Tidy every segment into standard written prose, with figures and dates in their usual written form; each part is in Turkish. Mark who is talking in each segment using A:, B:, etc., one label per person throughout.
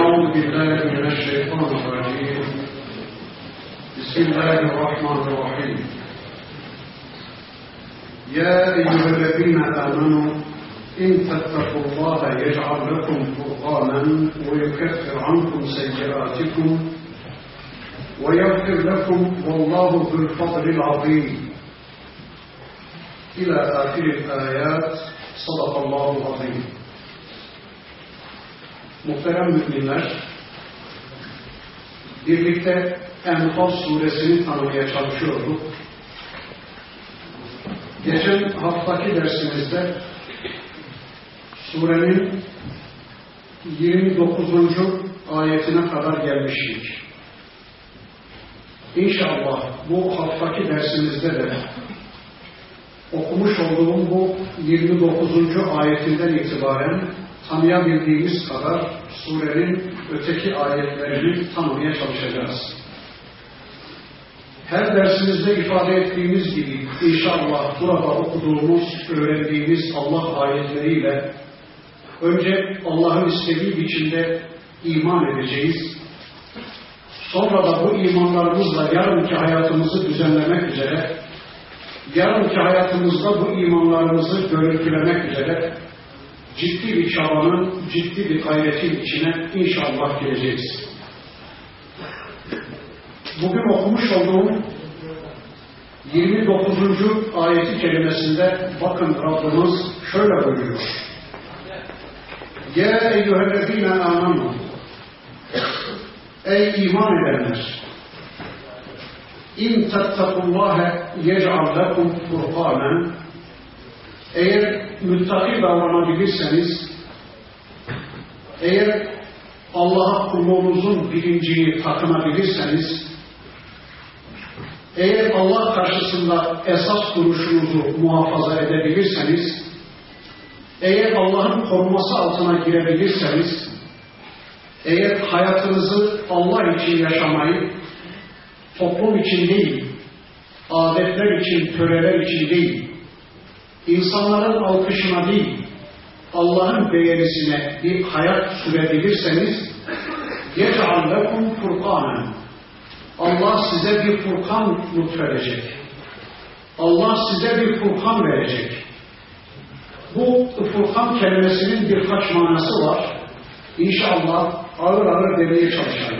A: أعوذ بالله من الشيطان الرجيم. بسم الله الرحمن الرحيم. يا أيها الذين آمنوا إن تتقوا الله يجعل لكم فرقانا ويكفر عنكم سيئاتكم ويغفر لكم والله ذو الفضل العظيم. إلى آخر الآيات. صدق الله العظيم. Muhterem müminler, birlikte Enfal suresini tanımaya çalışıyorduk. Geçen haftaki dersimizde surenin 29. ayetine kadar gelmiştik. İnşallah bu haftaki dersimizde de okumuş olduğum bu 29. ayetinden itibaren tanıyabildiğimiz kadar surenin öteki ayetlerini tanımaya çalışacağız. Her dersimizde ifade ettiğimiz gibi inşallah burada okuduğumuz, öğrendiğimiz Allah ayetleriyle önce Allah'ın istediği biçimde iman edeceğiz. Sonra da bu imanlarımızla yarınki hayatımızı düzenlemek üzere, yarınki hayatımızda bu imanlarımızı görüntülemek üzere ciddi bir çabanın, ciddi bir gayretin içine inşallah gireceğiz. Bugün okumuş olduğum 29. ayeti kerimesinde bakın Rabbimiz şöyle buyuruyor. Ya eyyühellezine amanu. Ey iman edenler! İn tettakullâhe yec'al lekum furqânen. Eğer müttaki davranabilirseniz, eğer Allah'a kulluğunuzun bilincini takınabilirseniz, eğer Allah karşısında esas duruşunuzu muhafaza edebilirseniz, eğer Allah'ın koruması altına girebilirseniz, eğer hayatınızı Allah için yaşamayı, toplum için değil, adetler için, töreler için değil, insanların alkışına değil, Allah'ın beğenisine bir hayat sürebilirseniz, يَجْعَلْ لَكُمْ فُرْقَانًا. Allah size bir Furkan lütfedecek. Allah size bir Furkan verecek. Bu Furkan kelimesinin birkaç manası var. İnşallah ağır ağır demeye çalışayım.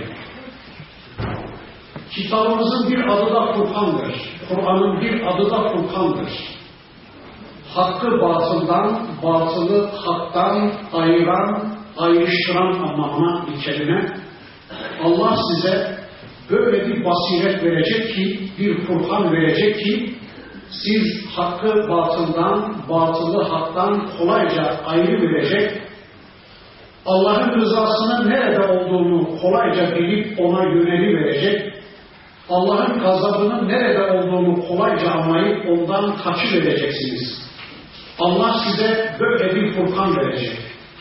A: Kitabımızın bir adı da Furkan'dır. Kur'an'ın bir adı da Furkan'dır. Hakkı batıldan, batılı haktan ayıran, ayrıştıran anlamına bir kelime. Allah size böyle bir basiret verecek ki, bir Furkan verecek ki, siz hakkı batıldan, batılı haktan kolayca ayrı verecek, Allah'ın rızasının nerede olduğunu kolayca bilip ona yöneliverecek, Allah'ın gazabının nerede olduğunu kolayca anlayıp ondan kaçıvereceksiniz. Allah size böyle bir Furkan verecek.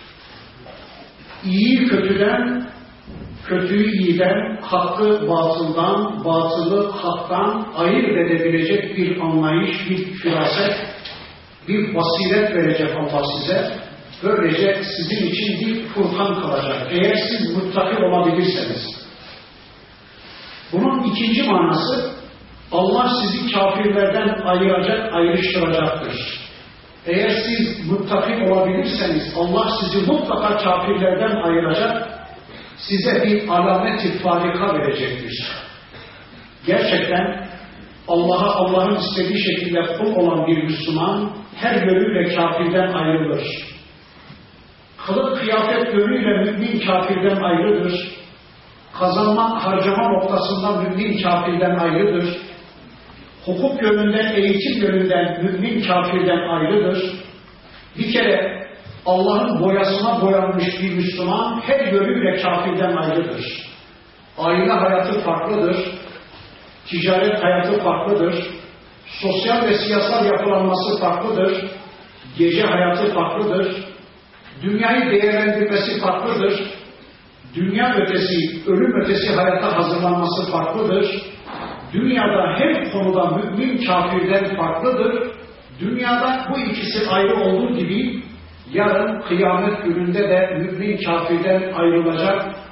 A: İyiyi kötüden, kötüyü iyiden, hakkı batıldan, batılı haktan ayırt edebilecek bir anlayış, bir firaset, bir basiret verecek Allah size. Böylece sizin için bir Furkan kalacak. Eğer siz muttaki olabilirseniz. Bunun ikinci manası, Allah sizi kafirlerden ayıracak, ayrıştıracaktır. Eğer siz muttaki olabilirseniz, Allah sizi mutlaka kafirlerden ayıracak, size bir alamet-i farika verecektir. Gerçekten Allah'a Allah'ın istediği şekilde kul olan bir Müslüman her yönüyle kafirden ayrılır. Kılık kıyafet yönüyle mümin kafirden ayrıdır. Kazanma, harcama noktasında mümin kafirden ayrıdır. Hukuk yönünden, eğitim yönünden mümin kafirden ayrıdır. Bir kere Allah'ın boyasına boyanmış bir Müslüman her yönüyle kafirden ayrıdır. Aile hayatı farklıdır. Ticaret hayatı farklıdır. Sosyal ve siyasal yapılanması farklıdır. Gece hayatı farklıdır. Dünyayı değerlendirmesi farklıdır. Dünya ötesi, ölüm ötesi hayata hazırlanması farklıdır. Dünyada her konuda mümin kafirden farklıdır. Dünyada bu ikisi ayrı olduğu gibi yarın kıyamet gününde de mümin kafirden ayrılacak,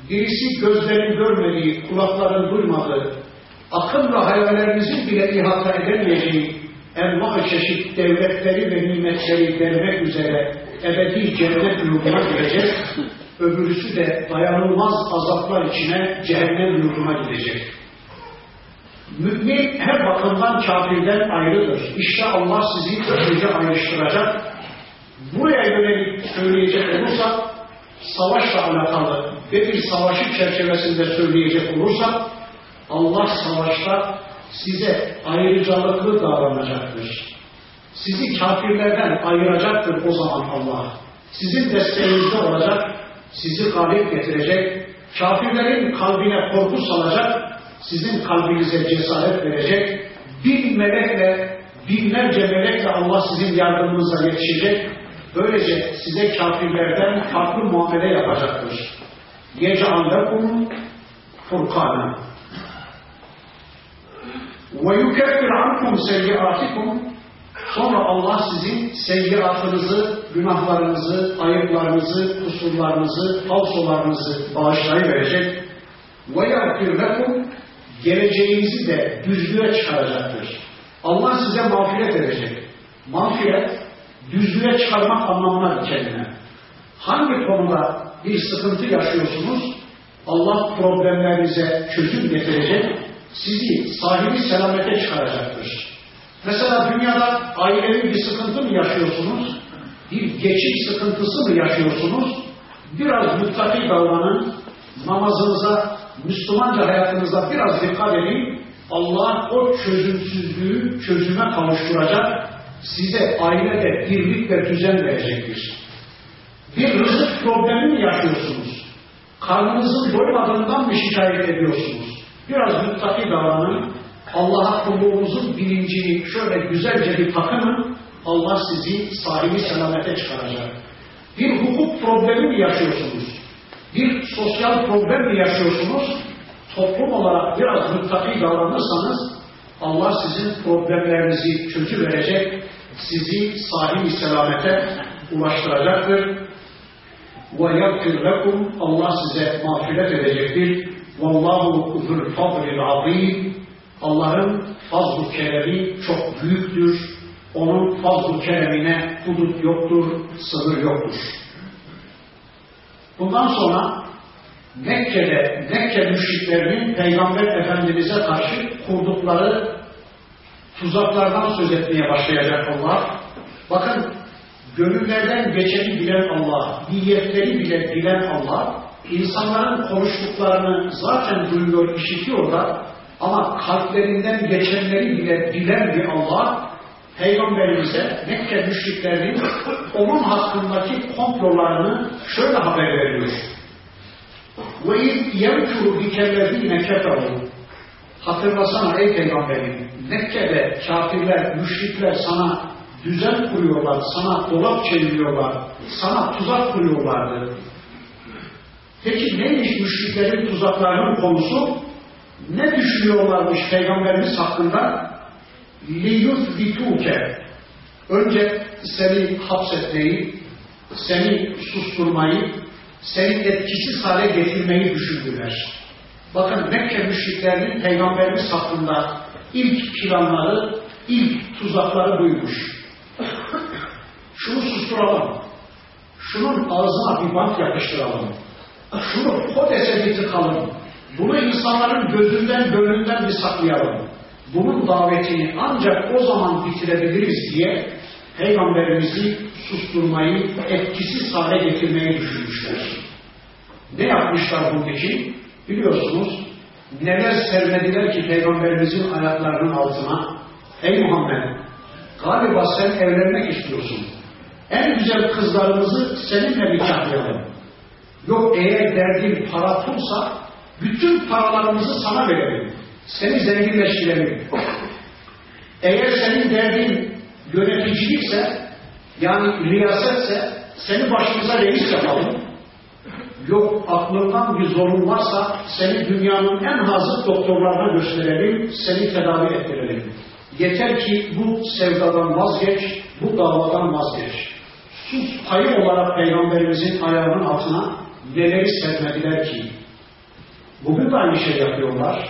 A: birisi gözlerin görmediği, kulakların duymadığı, akıl ve hayallerimizin bile ihata edemeyeceği enva çeşit devletleri ve nimetleri vermek üzere ebedi cennet yurduna girecek, öbürüsü de dayanılmaz azaplar içine cehennem yurduna gidecek. Mümin her bakımdan kafirden ayrıdır. İşte Allah sizi böylece ayrıştıracak. Buraya yönelik söyleyecek olursak, savaşla alakalı ve bir savaşı çerçevesinde söyleyecek olursak, Allah savaşta size ayrıcalıklı davranacaktır. Sizi kafirlerden ayıracaktır o zaman Allah. Sizin desteğinizde olacak, sizi galip getirecek, kafirlerin kalbine korku salacak, sizin kalbinize cesaret verecek, bin melekle, binlerce melekle Allah sizin yardımınıza yetişecek, böylece size kafirlerden farklı muamele yapacaktır. يَجْعَلْ لَكُمْ فُرْقَانًا وَيُكَفِّرْ عَنْكُمْ سَيِّئَاتِكُمْ. Sonra Allah sizin seyyiatınızı, günahlarınızı, ayıplarınızı, kusurlarınızı, falsolarınızı bağışlayıverecek. وَيَغْفِرْ لَكُمْ. Geleceğinizi de düzlüğe çıkaracaktır. Allah size mağfiret edecek. Mağfiret, düzlüğe çıkarmak anlamına bir kelime. Hangi konuda bir sıkıntı yaşıyorsunuz, Allah problemlerinize çözüm getirecek, sizi sahibi selamete çıkaracaktır. Mesela dünyada ailevi bir sıkıntı mı yaşıyorsunuz, bir geçim sıkıntısı mı yaşıyorsunuz, biraz muttaki davranın, namazınıza, Müslümanca hayatınıza biraz dikkat edin, Allah o çözümsüzlüğü çözüme kavuşturacak, size ailede birlik ve düzen verecektir. Bir rızık problemi mi yaşıyorsunuz? Karnınızın doymadığından mı şikayet ediyorsunuz? Biraz muttaki davranın, Allah'a kulluğunuzun bilincini şöyle güzelce bir takının, Allah sizi sahibi selamete çıkaracak. Bir hukuk problemi mi yaşıyorsunuz? Bir sosyal problem mi yaşıyorsunuz? Toplum olarak biraz muttaki davranırsanız, Allah sizin problemlerinizi çözüverecek, sizi sahibi selamete ulaştıracaktır. وَيَغْفِرْ لَكُمْ. Allah size mağfiret edecektir. وَاللّٰهُ ذُو الْفَضْلِ الْعَظِيمِ. Allah'ın fazl-ı keremi çok büyüktür. Onun fazl-ı keremine hudut yoktur, sınır yoktur. Bundan sonra Mekke müşriklerinin Peygamber Efendimiz'e karşı kurdukları tuzaklardan söz etmeye başlayacak Allah. Bakın, gönüllerden geçeni bilen Allah, niyetleri bile bilen Allah, insanların konuştuklarını zaten duyuyor, işitiyor da, ama kalplerinden geçenleri bile bilen bir Allah, Peygamberimize Mekke müşriklerinin onun hakkındaki komplolarını şöyle haber veriyor. وَاِذْ يَمْكُرُ بِكَ الَّذ۪ينَ كَفَرُوا. Hatırlasana ey Peygamberim, Mekke'de kafirler, müşrikler sana düzen kuruyorlar, sana dolap çeviriyorlar, sana tuzak kuruyorlardı. Peki neymiş müşriklerin tuzaklarının konusu? Ne düşünüyorlarmış Peygamberimiz hakkında? لِيُثْبِتُوكَ. Önce seni hapsetmeyi, seni susturmayı, seni etkisiz hale getirmeyi düşündüler. Bakın Mekke müşriklerinin Peygamberimiz hakkında ilk planları, ilk tuzakları buymuş. Şunu susturalım, şunun ağzına bir bant yapıştıralım, şunu kodese bir tıkalım, bunu insanların gözünden, gönlünden bir saklayalım. Bunun davetini ancak o zaman bitirebiliriz diye Peygamberimizi susturmayı, etkisiz hale getirmeyi düşünmüşler. Ne yapmışlar bunun için? Biliyorsunuz, neler sermediler ki Peygamberimizin ayaklarının altına? Ey Muhammed, galiba sen evlenmek istiyorsun. En güzel kızlarımızı seninle nikahlayalım. Yok eğer derdin para pulsa, bütün paralarımızı sana verelim. Seni zenginleştirelim. Eğer senin derdin yöneticilikse, yani riyasetse, seni başımıza reis yapalım. Yok aklından bir zorun varsa, seni dünyanın en hazır doktorlarına gösterelim, seni tedavi ettirelim. Yeter ki bu sevdadan vazgeç, bu davadan vazgeç. Sus payı olarak Peygamberimizin ayağının altına neleri sermediler ki, Bugün de aynı şey yapıyorlar.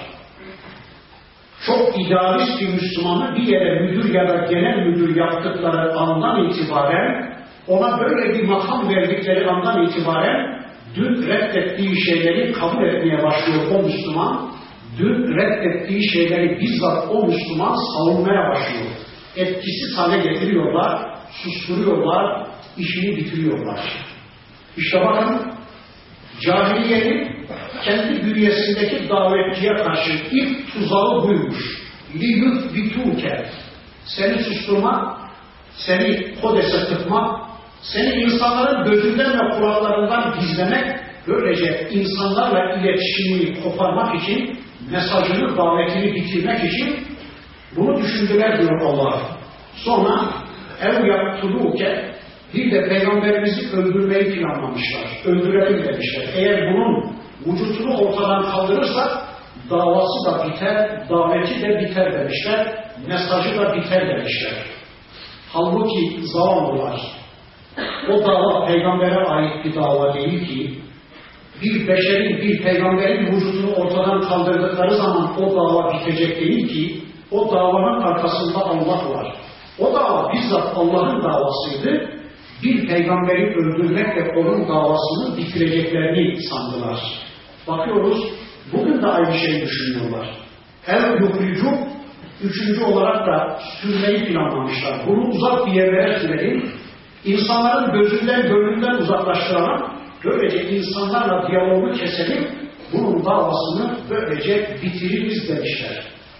A: Çok idealist bir Müslümanı bir yere müdür ya da genel müdür yaptıkları andan itibaren, ona böyle bir makam verdikleri andan itibaren dün reddettiği şeyleri kabul etmeye başlıyor o Müslüman. Dün reddettiği şeyleri bizzat o Müslüman savunmaya başlıyor. Etkisiz hale getiriyorlar, susturuyorlar, işini bitiriyorlar. İşte bakın, cahiliyenin kendi bünyesindeki davetçiye karşı ilk tuzağı buymuş. لِيُثْبِتُوكَ Seni susturma, seni kodese tıkma, seni insanların gözünden ve kurallarından gizlemek, böylece insanlarla iletişimini koparmak için, mesajını, davetini bitirmek için bunu düşündüler diyor Allah. Sonra ev yaptuluke, bir de Peygamberimizi öldürmeyi planlamışlar. Öldürelim demişler. Eğer bunun vücutunu ortadan kaldırırsak davası da biter, daveti de biter demişler. Mesajı da biter demişler. Halbuki zavallılar, o dava peygambere ait bir dava değil ki, bir beşerin, bir peygamberin vücudunu ortadan kaldırdıkları zaman o dava bitecek değil ki, o davanın arkasında Allah var. O dava bizzat Allah'ın davasıydı. Bir peygamberi öldürmekle onun davasını bitireceklerini sandılar. Bakıyoruz, bugün de aynı şeyi düşünüyorlar. El yuhricu, üçüncü olarak da sürmeyi planlamışlar. Bunu uzak bir yerlere sürelim, insanların gözünden, gönlünden uzaklaştıralım, böylece insanlarla diyalogu keselim, bunun davasını böylece bitiririz demişler.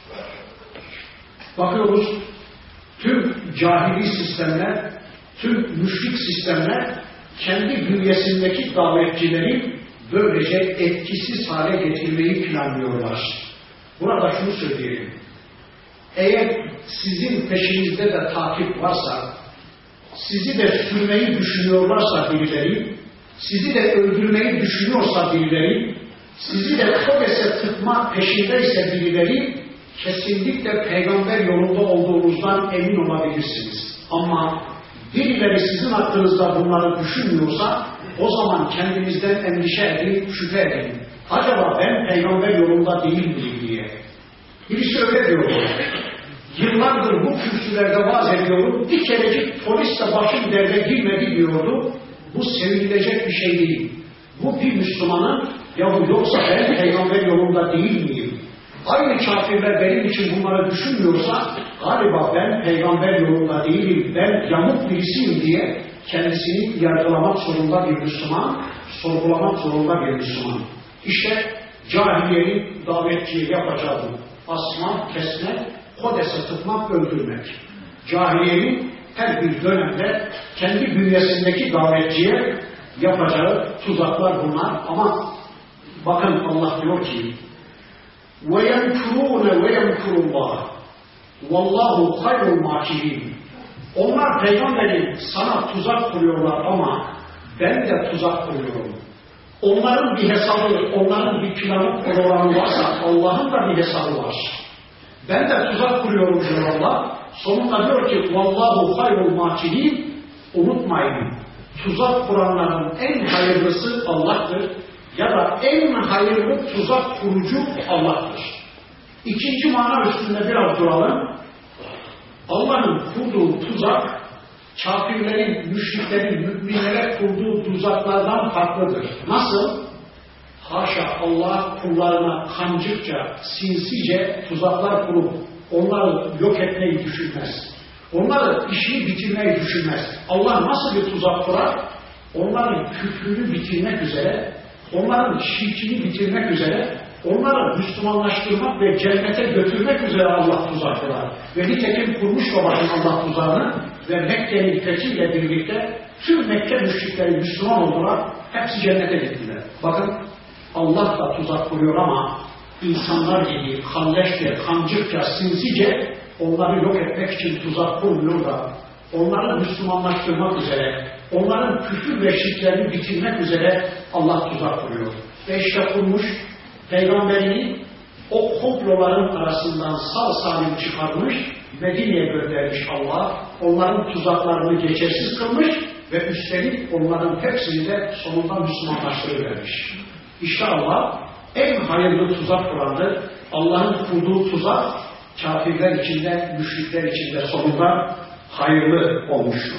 A: Bakıyoruz, tüm cahili sistemler, tüm müşrik sistemler kendi bünyesindeki davetçileri böylece etkisiz hale getirmeyi planlıyorlar. Burada şunu söyleyelim. Eğer sizin peşinizde de takip varsa, sizi de sürmeyi düşünüyorlarsa birileri, sizi de öldürmeyi düşünüyorsa birileri, sizi de kodese tıkma peşindeyse birileri, kesinlikle peygamber yolunda olduğunuzdan emin olabilirsiniz. Ama birileri sizin hakkınızda bunları düşünmüyorsa, o zaman kendinizden endişe edin, şüphe edin. Acaba ben peygamber yolunda değil miyim diye. Birisi öyle diyor. Yıllardır bu kürsülerde vaaz ediyorum, bir kerecik polis de başım derde girmedi diyordu. Bu sevinilecek bir şey değil. Bu bir Müslümanın, yahu yoksa ben peygamber yolunda değil miyim? Aynı kafirler benim için bunları düşünmüyorsa, galiba ben peygamber yolunda değilim, ben yamuk birisiyim diye kendisini yargılamak zorunda bir Müslüman, sorgulamak zorunda bir Müslüman. İşte cahiliyenin davetçiye yapacağı bu. Asmak, kesmek, kodese tıkmak, öldürmek. Cahiliyenin her bir dönemde kendi bünyesindeki davetçiye yapacağı tuzaklar bunlar. Ama bakın Allah diyor ki وَيَمْكُرُونَ وَيَمْكُرُ اللّٰهِ وَاللّٰهُ خَيْرُ الْمَاكِرِينَ Onlar peygamberin sana tuzak kuruyorlar ama ben de tuzak kuruyorum. Onların bir hesabı, onların bir planı, programı varsa Allah'ın da bir hesabı var. Ben de tuzak kuruyorum diyor Allah. Sonunda diyor ki وَاللّٰهُ خَيْرُ الْمَاكِرِينَ Unutmayın, tuzak kuranların en hayırlısı Allah'tır. Ya da en hayırlı tuzak kurucu Allah'tır. İkinci mana üstünde biraz duralım. Allah'ın kurduğu tuzak, kafirlerin, müşriklerin, müminlere kurduğu tuzaklardan farklıdır. Nasıl? Haşa Allah kullarına kancıkça, sinsice tuzaklar kurup onları yok etmeyi düşünmez. Onları işini bitirmeyi düşünmez. Allah nasıl bir tuzak kurar? Onların küfrünü bitirmek üzere, onların şirkini bitirmek üzere, onları Müslümanlaştırmak ve cennete götürmek üzere Allah tuzak kurar. Ve nitekim kurmuş babacım Allah tuzağını ve Mekke'nin fethiyle birlikte tüm Mekke müşrikleri Müslüman oldular, hepsi cennete gittiler. Bakın Allah da tuzak kuruyor ama insanlar gibi kalleşçe, kancıkça, sinsice onları yok etmek için tuzak kurmuyor da onları Müslümanlaştırmak üzere, onların küfür ve şirklerini bitirmek üzere Allah tuzak kuruyor. Ve işte kurmuş, peygamberini o komploların arasından sağ salim çıkarmış, Medine'ye göndermiş Allah, onların tuzaklarını geçersiz kılmış ve üstelik onların hepsini de sonunda Müslümanlaştırıvermiş. İşte Allah en hayırlı tuzak kurandır. Allah'ın kurduğu tuzak kafirler içinde, müşrikler içinde sonunda hayırlı olmuştur.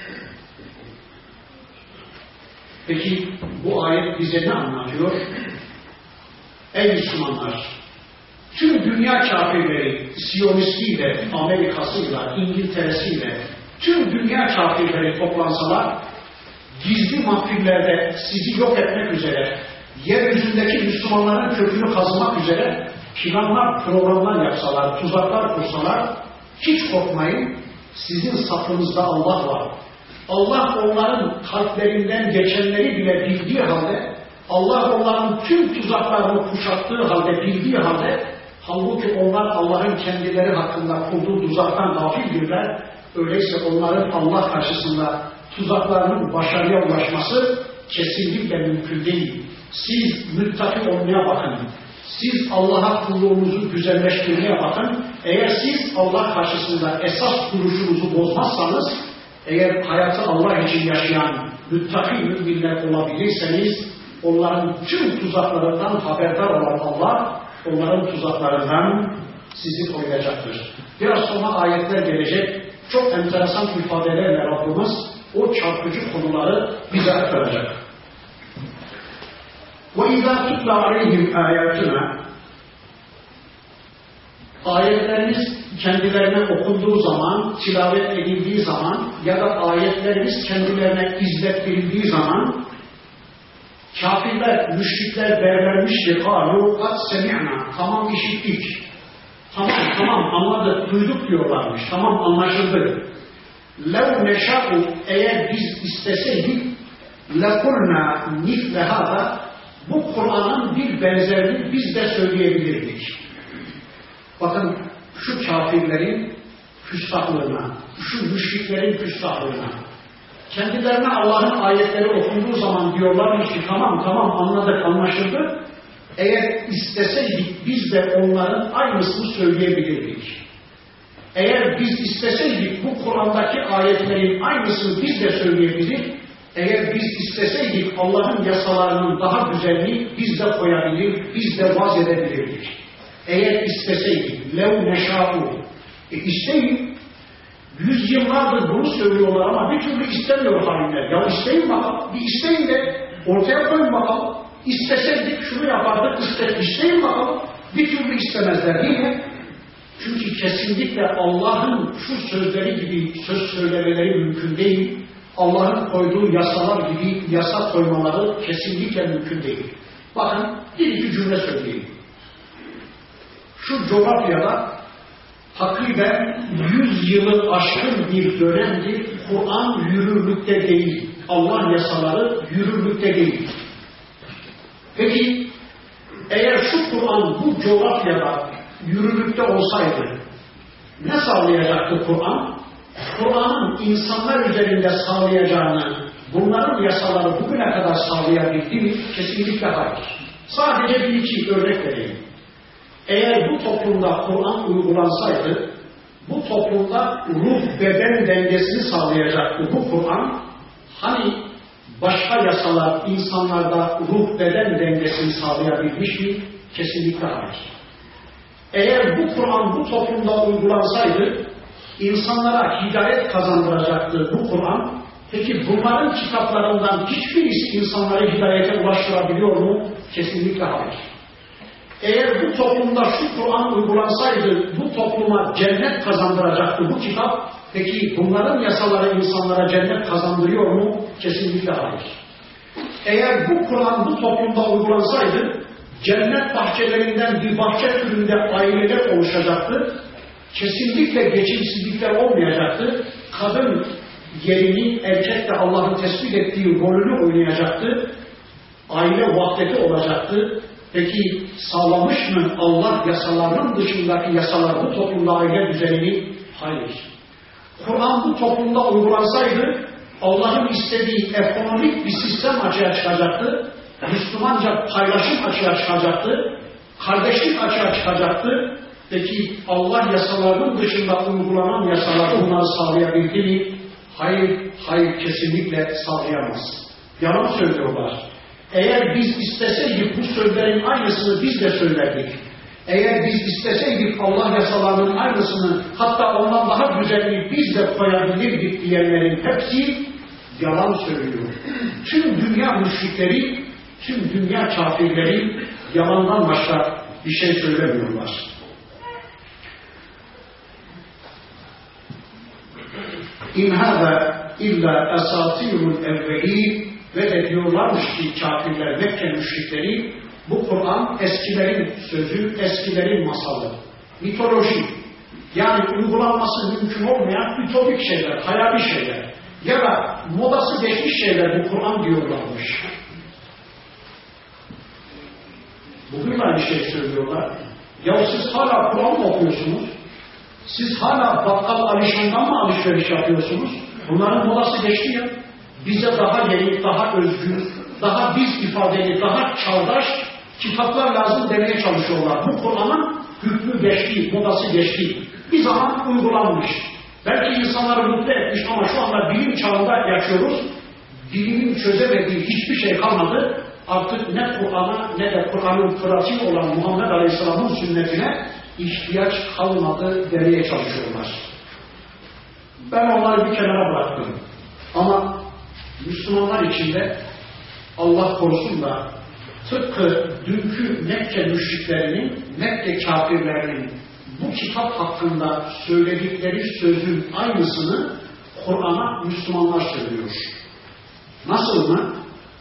A: Peki bu ayet bize ne anlatıyor? Ey Müslümanlar! Tüm dünya kafirleri, Siyonistiyle, Amerika'sıyla, İngiltere'siyle, tüm dünya kafirleri toplansalar, gizli mahfillerde sizi yok etmek üzere, yeryüzündeki Müslümanların kökünü kazımak üzere planlar, programlar yapsalar, tuzaklar kursalar, hiç korkmayın, sizin safınızda Allah var. Allah onların kalplerinden geçenleri bile bildiği halde, Allah onların tüm tuzaklarını kuşattığı halde, bildiği halde, halbuki onlar Allah'ın kendileri hakkında kurduğu tuzaktan gafildirler. Öyleyse onların Allah karşısında tuzaklarının başarıya ulaşması kesinlikle mümkün değil. Siz müttaki olmaya bakın. Siz Allah'a kulluğunuzu güzelleştirmeye bakın. Eğer siz Allah karşısında esas duruşunuzu bozmazsanız, eğer hayatı Allah için yaşayan müttaki müminler olabilirseniz, onların tüm tuzaklarından haberdar olan Allah, onların tuzaklarından sizi koruyacaktır. Biraz sonra ayetler gelecek. Çok enteresan ifadelerle Rabbimiz o çarpıcı konuları bize aktaracak. وَاِذَا تُتْلَى عَلَيْهِمْ آيَاتُنَا Ayetlerimiz kendilerine okunduğu zaman, tilavet edildiği zaman ya da ayetlerimiz kendilerine izlettirildiği zaman kafirler, müşrikler derlermiştir. قَالُوا قَدْ سَمِعْنَا Tamam işittik. Tamam anladık, duyduk diyorlarmış. Tamam anlaşıldı. لَوْ نَشَاءُ Eğer biz isteseydik لَقُلْنَا مِثْلَ هَذَا Bu Kur'an'ın bir benzerini biz de söyleyebilirdik. Bakın şu kafirlerin küstahlığına, şu müşriklerin küstahlığına. Kendilerine Allah'ın ayetleri okunduğu zaman diyorlarmış ki tamam anladık, anlaşıldı. Eğer isteseydik biz de onların aynısını söyleyebilirdik. Eğer biz isteseydik bu Kur'an'daki ayetlerin aynısını biz de söyleyebilir. Eğer biz isteseydik Allah'ın yasalarının daha güzelliğini biz de koyabilir, biz de vaz edebilirdik. Eğer isteseydik, lev neşâ'u. İsteyin, yüzyıllardır bunu söylüyorlar ama bir türlü istemiyor hainler. Ya isteyin bakalım, bir isteyin de ortaya koyun bakalım. İsteseydik şunu yapardık, isteyin bakalım. Bir türlü istemezler değil mi? Çünkü kesinlikle Allah'ın şu sözleri gibi söz söylemeleri mümkün değil. Allah'ın koyduğu yasalar gibi yasa koymaları kesinlikle mümkün değil. Bakın bir iki cümle söyleyeyim. Şu coğrafyada takriben 100 yılı aşkın bir dönemdir Kur'an yürürlükte değil. Allah yasaları yürürlükte değil. Peki eğer şu Kur'an bu coğrafyada yürürlükte olsaydı ne sağlayacaktı Kur'an? Kur'an'ın insanlar üzerinde sağlayacağını, bunların yasaları bugüne kadar sağlayabildi mi? Kesinlikle hayır. Sadece bir iki örnek vereyim. Eğer bu toplumda Kur'an uygulansaydı, bu toplumda ruh-beden dengesini sağlayacaktı bu Kur'an. Hani başka yasalar insanlarda ruh-beden dengesini sağlayabilmiş mi? Kesinlikle hayır. Eğer bu Kur'an bu toplumda uygulansaydı, insanlara hidayet kazandıracaktı bu Kur'an. Peki bunların kitaplarından hiçbirisi insanları hidayete ulaştırabiliyor mu? Kesinlikle hayır. Eğer bu toplumda şu Kur'an uygulansaydı bu topluma cennet kazandıracaktı bu kitap. Peki bunların yasaları insanlara cennet kazandırıyor mu? Kesinlikle hayır. Eğer bu Kur'an bu toplumda uygulansaydı cennet bahçelerinden bir bahçe türünde aileler oluşacaktı. Kesinlikle geçimsizlikler olmayacaktı. Kadın yerini erkekle Allah'ın tespit ettiği rolünü oynayacaktı. Aile vahdeti olacaktı. Peki sağlamış mı Allah yasalarının dışındaki yasalar bu toplumda aile düzenini? Hayır. Kur'an bu toplumda uygulansaydı Allah'ın istediği ekonomik bir sistem açığa çıkacaktı. Müslümanca paylaşım açığa çıkacaktı. Kardeşlik açığa çıkacaktı. Peki Allah yasalarının dışında uygulanan yasalar bunları sağlayabildi mi? Hayır kesinlikle sağlayamaz. Yalan söylüyorlar. Eğer biz isteseydik bu sözlere kafirlerin aynısını biz de söylerdik. Eğer biz isteseydik Allah yasalarının aynısını, hatta ondan daha güzelini biz de koyabilirdik diyenlerin hepsi yalan söylüyor. Tüm dünya müşrikleri, tüm dünya kafirleri yalandan başka bir şey söylemiyorlar. İn hâzâ illa esâtirul evvelîn ve de diyorlarmış ki kafirler, Mekke müşrikleri, bu Kur'an eskilerin sözü, eskilerin masalı, mitoloji, yani uygulanması mümkün olmayan ütopik şeyler, hayali şeyler ya da modası geçmiş şeyler bu Kur'an diyorlarmış. Bugün aynı şey söylüyorlar. Ya siz hala Kur'an mı okuyorsunuz? Siz hala bakkal alışverişinden mı alışveriş yapıyorsunuz? Bunların modası geçti ya. Bize daha yeni, daha özgür, daha biz ifadeli, daha çağdaş kitaplar lazım demeye çalışıyorlar. Bu Kur'an'ın hükmü geçti, modası geçti. Bir zaman uygulanmış. Belki insanları mutlu etmiş ama şu anda bilim çağında yaşıyoruz. Bilimin çözemediği hiçbir şey kalmadı. Artık ne Kur'an'a ne de Kur'an'ın pratiği olan Muhammed Aleyhisselam'ın sünnetine ihtiyaç kalmadı demeye çalışıyorlar. Ben onları bir kenara bıraktım. Ama Müslümanlar içinde Allah korusun da tıpkı dünkü Mekke müşriklerinin, Mekke kafirlerinin bu kitap hakkında söyledikleri sözün aynısını Kur'an'a Müslümanlar söylüyor. Nasıl mı?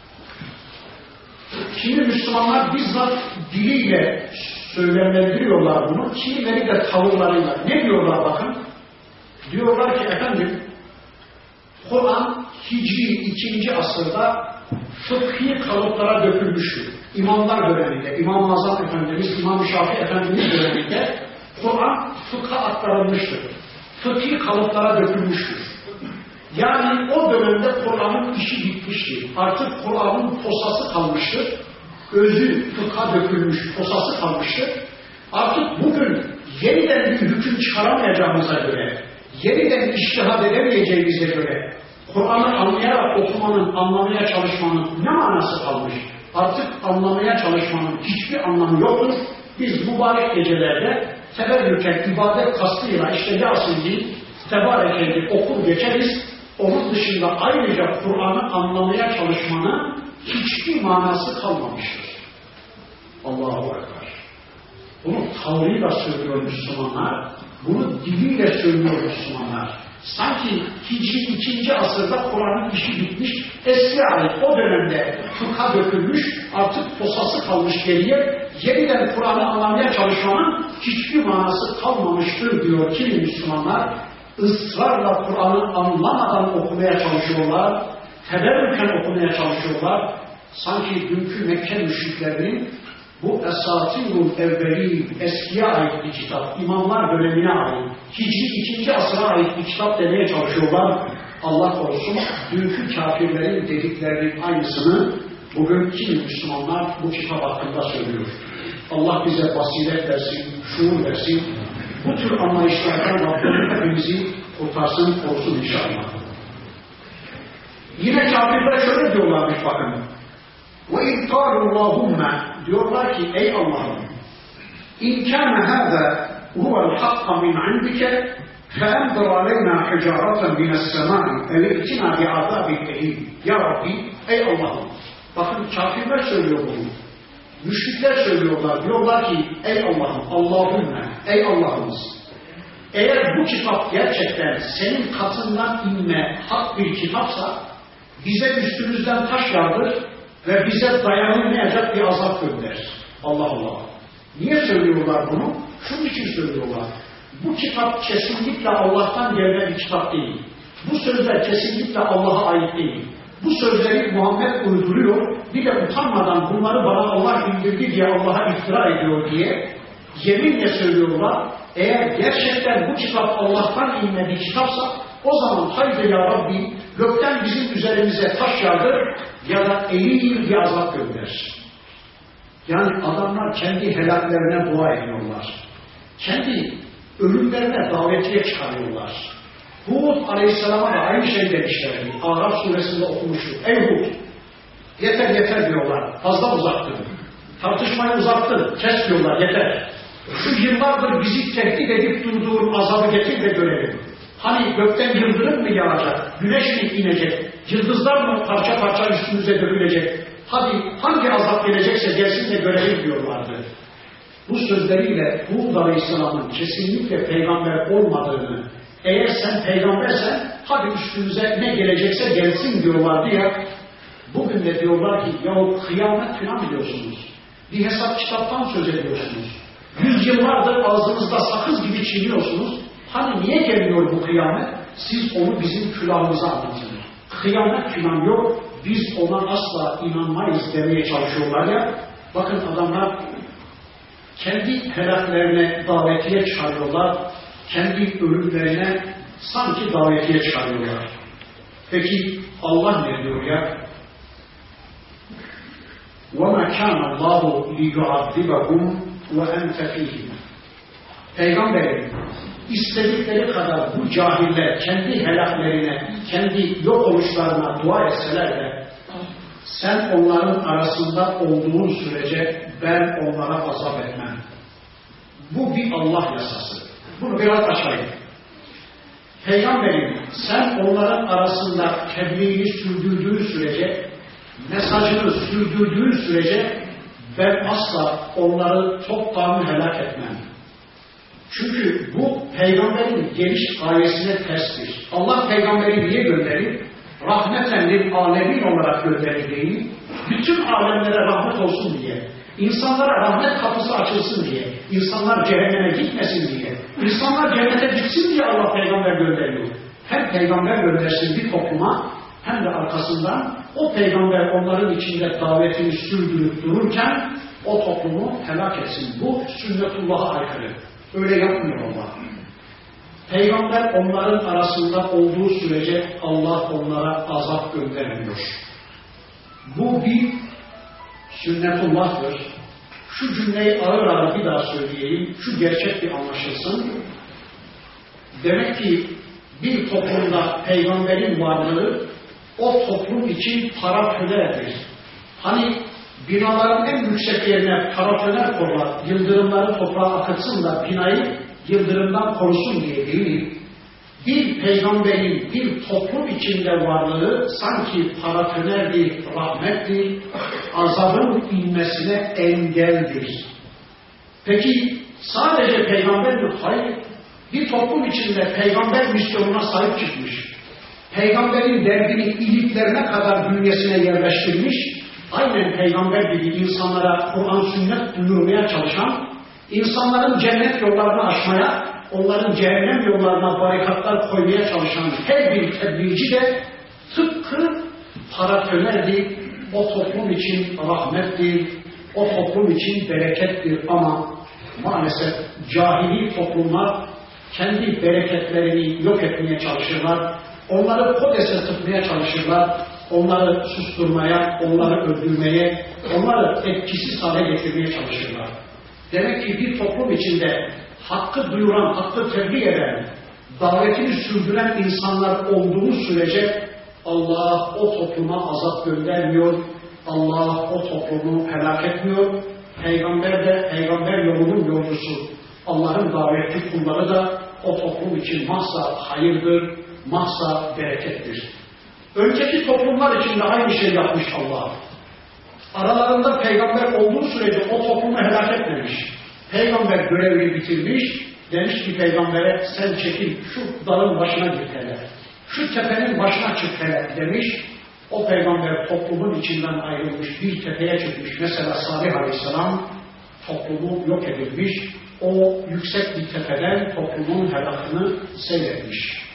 A: Kimi Müslümanlar bizzat diliyle söylemlendiriyorlar bunu, kimileri de tavırlarıyla. Ne diyorlar bakın? Diyorlar ki efendim, Kur'an Hicri 2. asırda fıkhi kalıplara dökülmüştür. İmamlar döneminde, İmam-ı Azam Efendimiz, İmam-ı Şafii Efendimiz döneminde Kur'an fıkha aktarılmıştır. Fıkhi kalıplara dökülmüştür. Yani o dönemde Kur'an'ın işi bitmiştir. Artık Kur'an'ın posası kalmıştır. Özü fıkha dökülmüş, posası kalmıştır. Artık bugün yeniden bir hüküm çıkaramayacağımıza göre, yeniden içtihad edemeyeceğimize göre, Kur'an'ı anlayarak okumanın, anlamaya çalışmanın ne manası kalmış? Artık anlamaya çalışmanın hiçbir anlamı yoktur. Biz mübarek gecelerde teberrüken, ibadet kastıyla işte Yasin'i, Tebareke'yi okur geçeriz. Onun dışında ayrıca Kur'an'ı anlamaya çalışmanın hiçbir manası kalmamıştır. Allahu Ekber. Bunu tavrıyla söylüyor Müslümanlar, bunu diliyle söylüyor Müslümanlar. Sanki Hicri 2. asırda Kur'an'ın işi bitmiş, eski ayet o dönemde fıkha dökülmüş, artık posası kalmış geriye, yeniden Kur'an'ı anlamaya çalışmanın hiçbir manası kalmamıştır diyor kimi Müslümanlar. Israrla Kur'an'ı anlamadan okumaya çalışıyorlar, teberrüken okumaya çalışıyorlar. Sanki dünkü Mekke müşriklerinin bu Esatirul Evveli, eskiye ait bir kitap, imamlar dönemine ait, Hicri 2. asıra ait bir kitap demeye çalışıyorlar. Allah korusun, dünkü kafirlerin dediklerinin aynısını bugün kimi Müslümanlar bu kitap hakkında söylüyor. Allah bize basiret versin, şuur versin. Bu tür anlayışlardan Rabbim hepimizi kurtarsın, korusun inşallah. Yine kafirler şöyle diyorlarmış bakın. وَاِنْ قَالُوا اللّٰهُمَّ diyorlar ki ey Allah'ım اِنْ كَانَ هَذَا هُوَ الْحَقَّ مِنْ عِنْدِكَ فَاَنْدَرْ عَلَيْنَا حِجَارَةً مِنَ السَّمَاءِ اَلِئْتِنَا بِعَذَابِ الْاَلِيمِ Ya Rabbi, ey Allah'ım. Bakın kafirler söylüyor bunu. Müşrikler söylüyorlar. Diyorlar ki ey Allah'ım, Allahümme, ey Allah'ımız. Eğer bu kitap gerçekten senin katından inme hak bir kitapsa bize üstümüzden taş yağdır ve bize dayanılmayacak bir azap gönder. Allah Allah. Niye söylüyorlar bunu? Şunun için söylüyorlar. Bu kitap kesinlikle Allah'tan gelen bir kitap değil. Bu sözler kesinlikle Allah'a ait değil. Bu sözleri Muhammed uyduruyor, bir de utanmadan bunları bana Allah indirdi diye Allah'a iftira ediyor diye yeminle söylüyorlar. Eğer gerçekten bu kitap Allah'tan inme bir kitapsa o zaman haydi ya Rabbi gökten bizim üzerimize taş yağdır ya da eğil bir azap gönder. Yani adamlar kendi helaklerine dua ediyorlar. Kendi ölümlerine davetiye çıkarıyorlar. Hud Aleyhisselam'a da aynı şey demişlerdi. Araf suresinde okumuştuk. Ey Hud! Yeter yeter diyorlar. Fazla uzaktır. Tartışmayı uzattın, kes diyorlar, yeter. Şu yıllardır bizi tehdit edip durduğun azabı getir de görelim. Hani gökten yıldırım mı yağacak, güneş mi inecek, yıldızlar mı parça parça üstümüze dökülecek? Hadi hangi azap gelecekse gelsin de görelim diyorlardı. Bu sözleriyle Hud Aleyhisselam'ın kesinlikle peygamber olmadığını, eğer sen peygambersen hadi üstümüze ne gelecekse gelsin diyorlardı ya. Bugün de diyorlar ki yahu kıyamet falan biliyorsunuz. Bir hesap kitaptan söz ediyorsunuz. 100 yıllardır ağzınızda sakız gibi çiğniyorsunuz. Hani niye gelmiyor bu kıyamet? Siz onu bizim külahımıza anlatın. Kıyamet falan yok. Biz ona asla inanmayız demeye çalışıyorlar ya. Bakın adamlar kendi helaklerine davetiye çağırıyorlar. Kendi ölümlerine sanki davetiye çağırıyorlar. Peki Allah ne diyor ya? وَمَا كَانَ اللّٰهُ لِيُعَذِّبَهُمْ وَاَنْتَ فِيهِمْ Peygamberim, istedikleri kadar bu cahiller kendi helaklerine, kendi yok oluşlarına dua etseler de sen onların arasında olduğun sürece ben onlara azap etmem. Bu bir Allah yasası. Bunu biraz açayım. Peygamberim, sen onların arasında tebliğini sürdürdüğün sürece, mesajını sürdürdüğün sürece ben asla onları toptan helak etmem. Çünkü bu peygamberin geliş gayesine terstir. Allah peygamberi niye gönderir? Rahmeten lil alemin olarak gönderir değil. Bütün alemlere rahmet olsun diye. İnsanlara rahmet kapısı açılsın diye. İnsanlar cehenneme gitmesin diye. İnsanlar cennete gitsin diye Allah peygamber gönderiyor. Hem peygamber göndersin bir topluma hem de arkasından o peygamber onların içinde davetini sürdürüp dururken o toplumu helak etsin. Bu sünnetullah'a aykırı. Öyle yapmıyor Allah. Peygamber onların arasında olduğu sürece Allah onlara azap göndermiyor. Bu bir sünnetullah'tır. Şu cümleyi ağır ağır bir daha söyleyeyim. Şu gerçek bir anlaşılsın. Demek ki bir toplumda peygamberin varlığı o toplum için parafönerdir. Hani binaların en yüksek yerine paraföner korlar, yıldırımları toprağa akıtsın da binayı yıldırımdan korusun diye değil. Bir peygamberin bir toplum içinde varlığı sanki parafönerdir, rahmettir, azabın inmesine engeldir. Peki sadece peygamber mi? Hayır. Bir toplum içinde peygamber misyonuna sahip çıkmış. Peygamberin derdini iliklerine kadar bünyesine yerleştirmiş, aynen peygamber gibi insanlara Kur'an sünnet duyurmaya çalışan, insanların cennet yollarını aşmaya, onların cehennem yollarına barikatlar koymaya çalışan her bir tebliğci de tıpkı parafönerdir, o toplum için rahmettir, o toplum için berekettir ama maalesef cahili toplumlar kendi bereketlerini yok etmeye çalışırlar, onları kodese tutmaya çalışırlar, onları susturmaya, onları öldürmeye, onları etkisiz hale getirmeye çalışırlar. Demek ki bir toplum içinde hakkı duyuran, hakkı tebliğ eden, davetini sürdüren insanlar olduğu sürece Allah o topluma azap göndermiyor, Allah o toplumu helak etmiyor. Peygamber de, peygamber yolunun yolcusu, Allah'ın davetli kulları da o toplum için mahsa hayırdır, mahsa berekettir. Önceki toplumlar için de aynı şey yapmış Allah. Aralarında peygamber olduğu sürece o toplumu helak etmemiş. Peygamber görevini bitirmiş, demiş ki peygambere sen çekil şu dağın başına git hele, şu tepenin başına çık hele demiş. O peygamber toplumun içinden ayrılmış, bir tepeye çıkmış. Mesela Salih Aleyhisselam toplumu yok edilmiş, o yüksek bir tepeden toplumun helakını seyretmiş.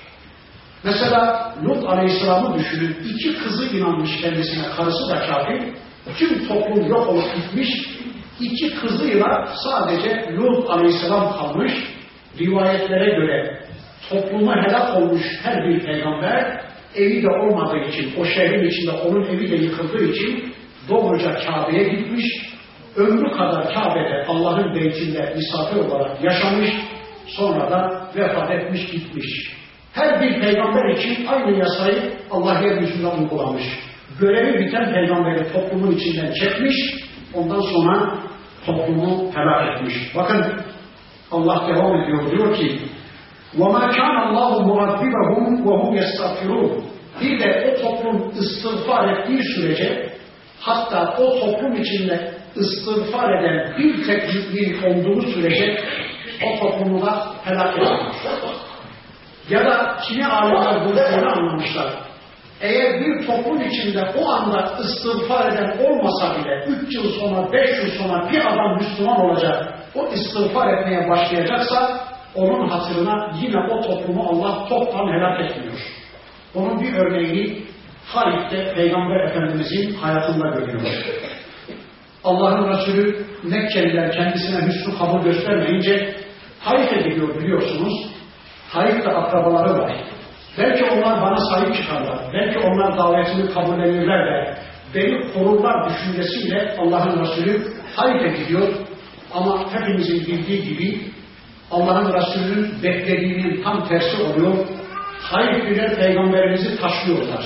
A: Mesela Lut Aleyhisselam'ı düşünün, 2 kızı inanmış kendisine, karısı da kafir, tüm toplum yok olup gitmiş, 2 kızıyla sadece Lut Aleyhisselam kalmış. Rivayetlere göre topluma helak olmuş her bir peygamber, evi de olmadığı için, o şehrin içinde onun evi de yıkıldığı için doğruca Kabe'ye gitmiş, ömrü kadar Kabe'de Allah'ın beytinde misafir olarak yaşamış, sonra da vefat etmiş gitmiş. Her bir peygamber için aynı yasayı Allah yeryüzünde uygulamış. Görevi biten peygamberi toplumun içinden çekmiş, Ondan sonra toplumu helak etmiş. Bakın Allah devam ediyor, diyor ki وَمَا كَانَ اللّٰهُ مُعَذِّبَهُمْ وَهُمْ يَسْتَغْفِرُونَ. Bir de o toplum istiğfar ettiği sürece, hatta o toplum içinde istiğfar eden bir tek mümin olduğu sürece o toplumu da helak ediyor. Ya da kimi alimler bunu öyle anlamışlar. Eğer bir toplum içinde o anda istiğfar eden olmasa bile 3 yıl sonra, 5 yıl sonra bir adam Müslüman olacak, o istiğfar etmeye başlayacaksa onun hatırına yine o toplumu Allah toptan helak etmiyor. Onun bir örneğini Halid'de Peygamber Efendimizin hayatında görüyoruz. Allah'ın Resulü Mekkeliler kendisine hüsnü kabul göstermeyince Halid'e gidiyor biliyorsunuz. Halid'de akrabaları var. Belki onlar bana sahip çıkarlar. Belki onlar davetini kabullenirler de beni korurlar düşüncesiyle Allah'ın Resulü Halid'e gidiyor. Ama hepimizin bildiği gibi Allah'ın Resulü'nün beklediğinin tam tersi oluyor. Halid'ler Peygamberimizi taşıyorlar.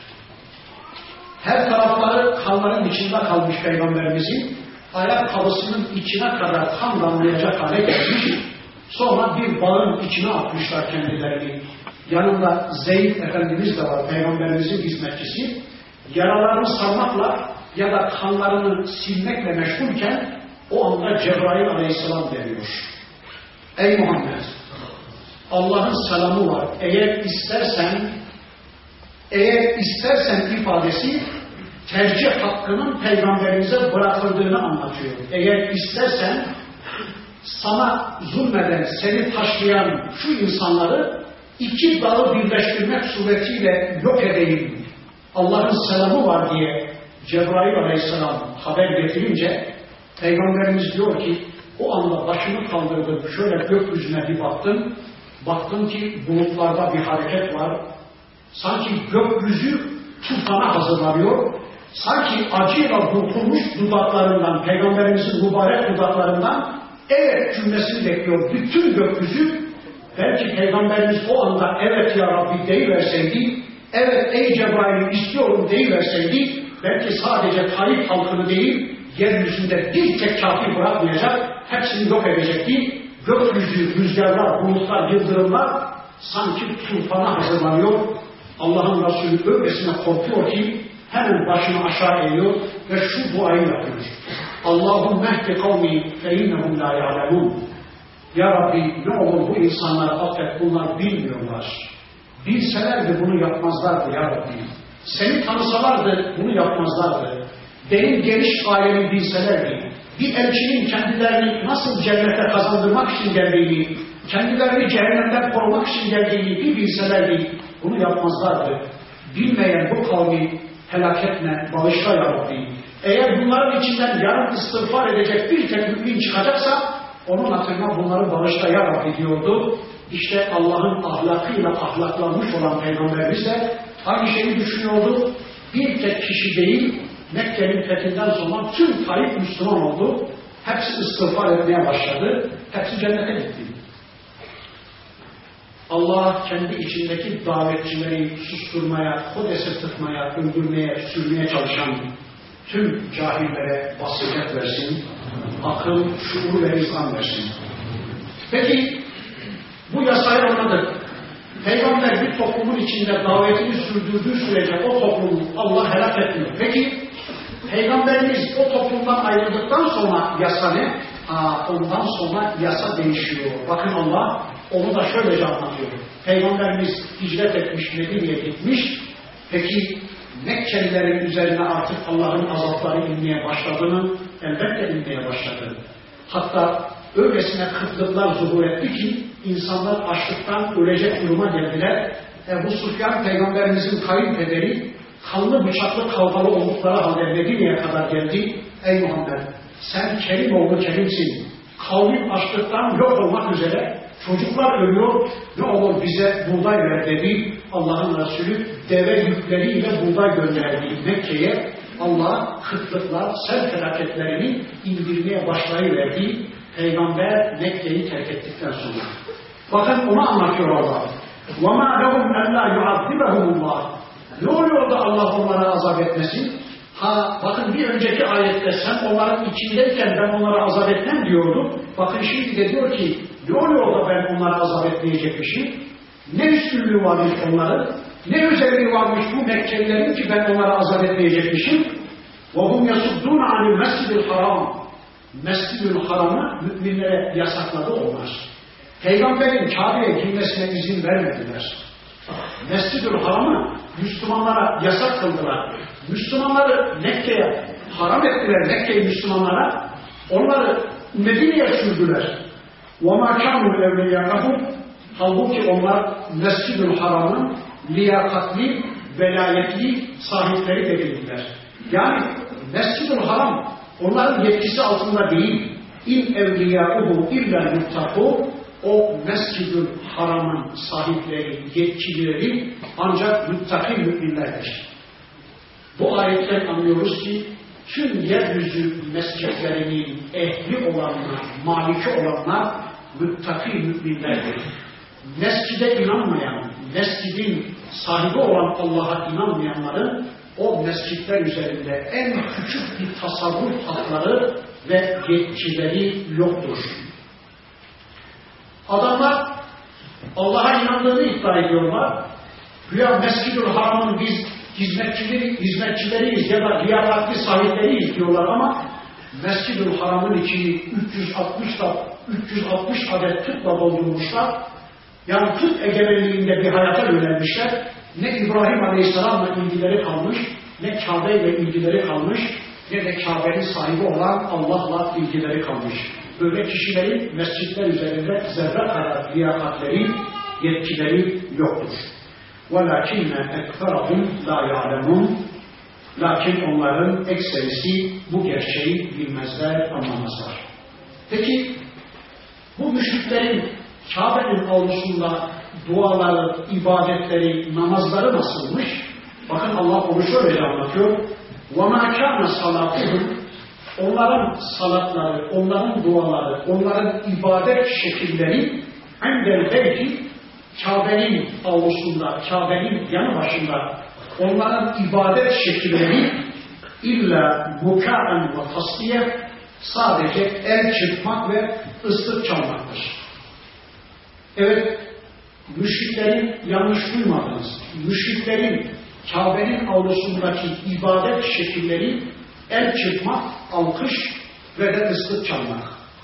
A: Her tarafları kanların içinde kalmış Peygamberimizin, ayakkabısının içine kadar kan damlayacak hale gelmiş. Sonra bir bağın içine atmışlar kendilerini. Yanında Zeyd Efendimiz de var, Peygamberimizin hizmetçisi. Yaralarını sarmakla ya da kanlarını silmekle meşgulken o anda Cebrail Aleyhisselam geliyor. Ey Muhammed! Allah'ın selamı var. Eğer istersen ifadesi tercih hakkının Peygamberimize bırakıldığını anlatıyor. Eğer istersen sana zulmeden, seni taşlayan şu insanları 2 dağı birleştirmek suretiyle yok edeyim. Allah'ın selamı var diye Cebrail Aleyhisselam haber getirince Peygamberimiz diyor ki o anda başını kaldırdım, şöyle gökyüzüne bir baktım. Baktım ki bulutlarda bir hareket var. Sanki gökyüzü tufana hazırlanıyor. Sanki acıyla burkulmuş dudaklarından, Peygamberimizin mübarek dudaklarından evet cümlesini bekliyor. Bütün gökyüzü, belki Peygamberimiz o anda evet ya Rabbi deyiverseydi, evet ey Cebrail istiyorum deyiverseydi, belki sadece Taif halkını değil, yeryüzünde bir tek kafir bırakmayacak, hepsini yok edecekti. Gökyüzü, rüzgarlar, bulutlar, yıldırımlar sanki tufana hazırlanıyor. Allah'ın Resulü öylesine korkuyor ki hemen başını aşağı eğiyor ve şu duayı yapıyor. Allahümme ehdi kavmi fe innehum la ya'lemun. Ya Rabbi ne olur bu insanları affet, bunlar bilmiyorlar. Bilselerdi bunu yapmazlardı ya Rabbi. Seni tanısalardı bunu yapmazlardı. Benim geniş ailemi bilselerdi, bir elçinin kendilerini nasıl cennete kazandırmak için geldiğini, kendilerini cehennemden korumak için geldiğini bir bilselerdi, bunu yapmazlardı. Bilmeyen bu kavmi helak etme, bağışla ya Rabbi. Eğer bunların içinden yarın istiğfar edecek bir tek mümin çıkacaksa, onun hatırına bunları bağışla ya Rabbi diyordu. İşte Allah'ın ahlakıyla ahlaklanmış olan Peygamberimiz de aynı şeyi düşünüyordu. Bir tek kişi değil, Mekke'nin fethinden sonra tüm Taif Müslüman oldu. Hepsi istiğfar etmeye başladı. Hepsi cennete gitti. Allah kendi içindeki davetçileri susturmaya, kodese tıkmaya, öldürmeye, sürmeye çalışan tüm cahillere basiret versin, akıl, şuur ve izan versin. Peki bu yasayı anladık. Peygamber bir toplumun içinde davetini sürdürdüğü sürece o toplumu Allah helak etmiyor. Peki Peygamberimiz o toplumdan ayrıldıktan sonra yasa ne? Ondan sonra yasa değişiyor. Bakın Allah onu da şöylece anlatıyor. Peygamberimiz hicret etmiş, Medine'ye gitmiş. Peki Mekkelilerin üzerine artık Allah'ın azapları inmeye başladı mı? Elbette inmeye başladı. Hatta öylesine kıtlıklar zuhur etti ki insanlar açlıktan ölecek duruma geldiler. Ebu Süfyan Peygamberimizin kayınpederi kanlı bıçaklı kavgalı oldukları halde Medine'ye kadar geldi. Ey Muhammed sen Kerim oğlu Kerim'sin. Kavmin açlıktan yok olmak üzere. Çocuklar ölüyor. Ne olur bize buğday ver dedi. Allah'ın Resulü deve yükleriyle buğday gönderdi Mekke'ye. Allah kıtlıklar, sel felaketlerini indirmeye başlayıverdi. Peygamber Mekke'yi terk ettikten sonra. Bakın onu anlatıyor Allah. وَمَا لَهُمْ أَلَّا يُعَذِّبَهُمُ اللّٰهِ. Ne oluyor da Allah onlara azap etmesin? Bakın bir önceki ayette sen onların içindeyken ben onlara azap etmem diyordu. Bakın şimdi de diyor ki ne oluyor da ben onlara azap etmeyecekmişim? Ne üstünlüğü varmış onların? Ne özelliği varmış bu Mekkelilerin ki ben onlara azap etmeyecekmişim? وَهُمْ يَسُدُّونَ عَنِ الْمَسْجِدِ الْحَرَامِ Mescid-ül Haram'ı müminlere yasakladı onlar. Peygamberin Kabe'ye girmesine izin vermediler. Mescid-ül Haram'ı Müslümanlara yasak kıldılar. Müslümanları Mekke'ye haram ettiler, Mekke'yi Müslümanlara. Onları Medine'ye sürdüler. وَمَا كَانُوا اَوْلِيَاءَهُمْ Halbuki onlar Mescid-ül Haram'ın liyakatli, velayetli sahipleri de değiller. Yani Mescid-ül Haram onların yetkisi altında değil. İn evliyâuhu illa muttaku o Mescid-ül Haram'ın sahipleri, yetkilileri ancak muttaki müminlerdir. Bu ayetten anlıyoruz ki tüm yeryüzü mescitlerinin ehli olanlar, maliki olanlar muttaki müminlerdir. Mescide inanmayan, mescidin sahibi olan Allah'a inanmayanların o mescitler üzerinde en küçük bir tasarruf hakları ve yetkileri yoktur. Adamlar Allah'a inandığını iddia ediyorlar. Güya Mescid-ül Haram'ın biz hizmetçileriyiz ya da riyakatli sahipleriyiz diyorlar ama Mescid-ül Haram'ın içini 360 adet tıkla doldurmuşlar. Yani tık egemenliğinde bir hayata yönelmişler. Ne İbrahim Aleyhisselam'la ilgileri kalmış, ne Kabe ile ilgileri kalmış, ne de Kabe'nin sahibi olan Allah'la ilgileri kalmış. Böyle kişilerin mescitler üzerinde zerre kadar liyakatleri, yetkileri yoktur. وَلَكِنَّ اَكْفَرَهُمْ لَا يَعْلَمُونَ Lakin onların ekserisi bu gerçeği bilmezler, anlamazlar. Peki, bu müşriklerin Kabe'nin avlusunda duaları, ibadetleri, namazları nasılmış? Bakın Allah onu şöyle anlatıyor. وَمَا كَانَ صَلَاتُهُمْ Onların salatları, onların duaları, onların ibadet şekilleri عِنْدَ الْبَيْتِ Kabe'nin avlusunda, Kabe'nin yanı başında onların ibadet şekilleri illa bukâen ve tasdiye sadece el çırpmak ve ıslık çalmaktır. Evet, müşriklerin yanlış duymadınız. Müşriklerin Kabe'nin avlusundaki ibadet şekilleri el çırpmak, alkış ve de ıslık çalmak.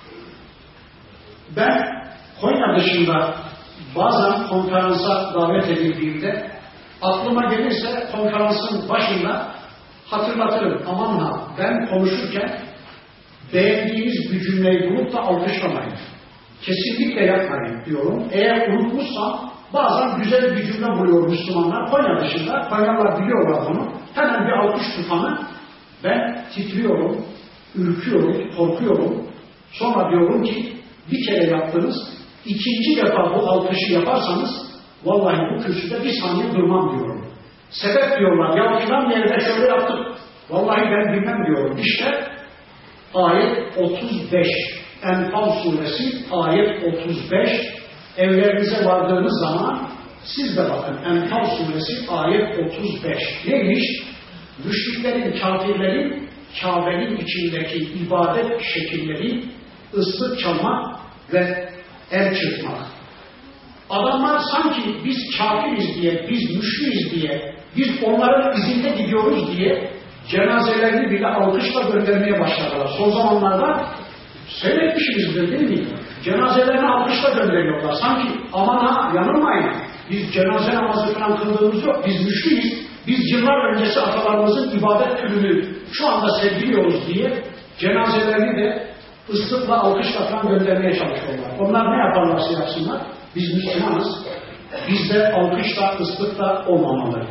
A: Ben Konya dışında bazen konferansa davet edildiğimde aklıma gelirse konferansın başında hatırlatırım. Aman ha ben konuşurken beğendiğiniz bir cümleyi bulup da alkışlamayın. Kesinlikle yapmayın diyorum. Eğer unutmuşsam bazen güzel bir cümle buluyor Müslümanlar. Konya dışında, Konyalılar biliyorlar bunu. Hemen bir alkış tutanı ben titriyorum, ürküyorum, korkuyorum. Sonra diyorum ki bir kere yaptınız, ikinci defa bu alkışı yaparsanız vallahi bu kürsüde bir saniye durmam diyorum. Sebep diyorlar, ya filan yerde şöyle yaptık. Vallahi ben bilmem diyorum. İşte ayet 35. Enfal suresi ayet 35. Evlerinize vardığınız zaman siz de bakın Enfal suresi ayet 35. Neymiş? Müşriklerin, kafirlerin Kabe'nin içindeki ibadet şekilleri ıslık çalmak ve el çırpmak. Adamlar sanki biz kafiriz diye, biz müşriyiz diye, biz onların izinde gidiyoruz diye cenazelerini bile alkışla göndermeye başladılar. Son zamanlarda seyretmişizdir değil mi? Cenazelerini alkışla gönderiyorlar. Sanki aman ha yanılmayın. Biz cenaze namazı falan kıldığımız yok. Biz müşriyiz. Biz yıllar öncesi atalarımızın ibadet türünü şu anda sevgiliyoruz diye cenazelerini de ıslıkla alkışla falan göndermeye çalışıyorlar. Onlar ne yaparlarsa yapsınlar. Biz Müslümanız. Bizde alkışla, ıslıkla olmamalı.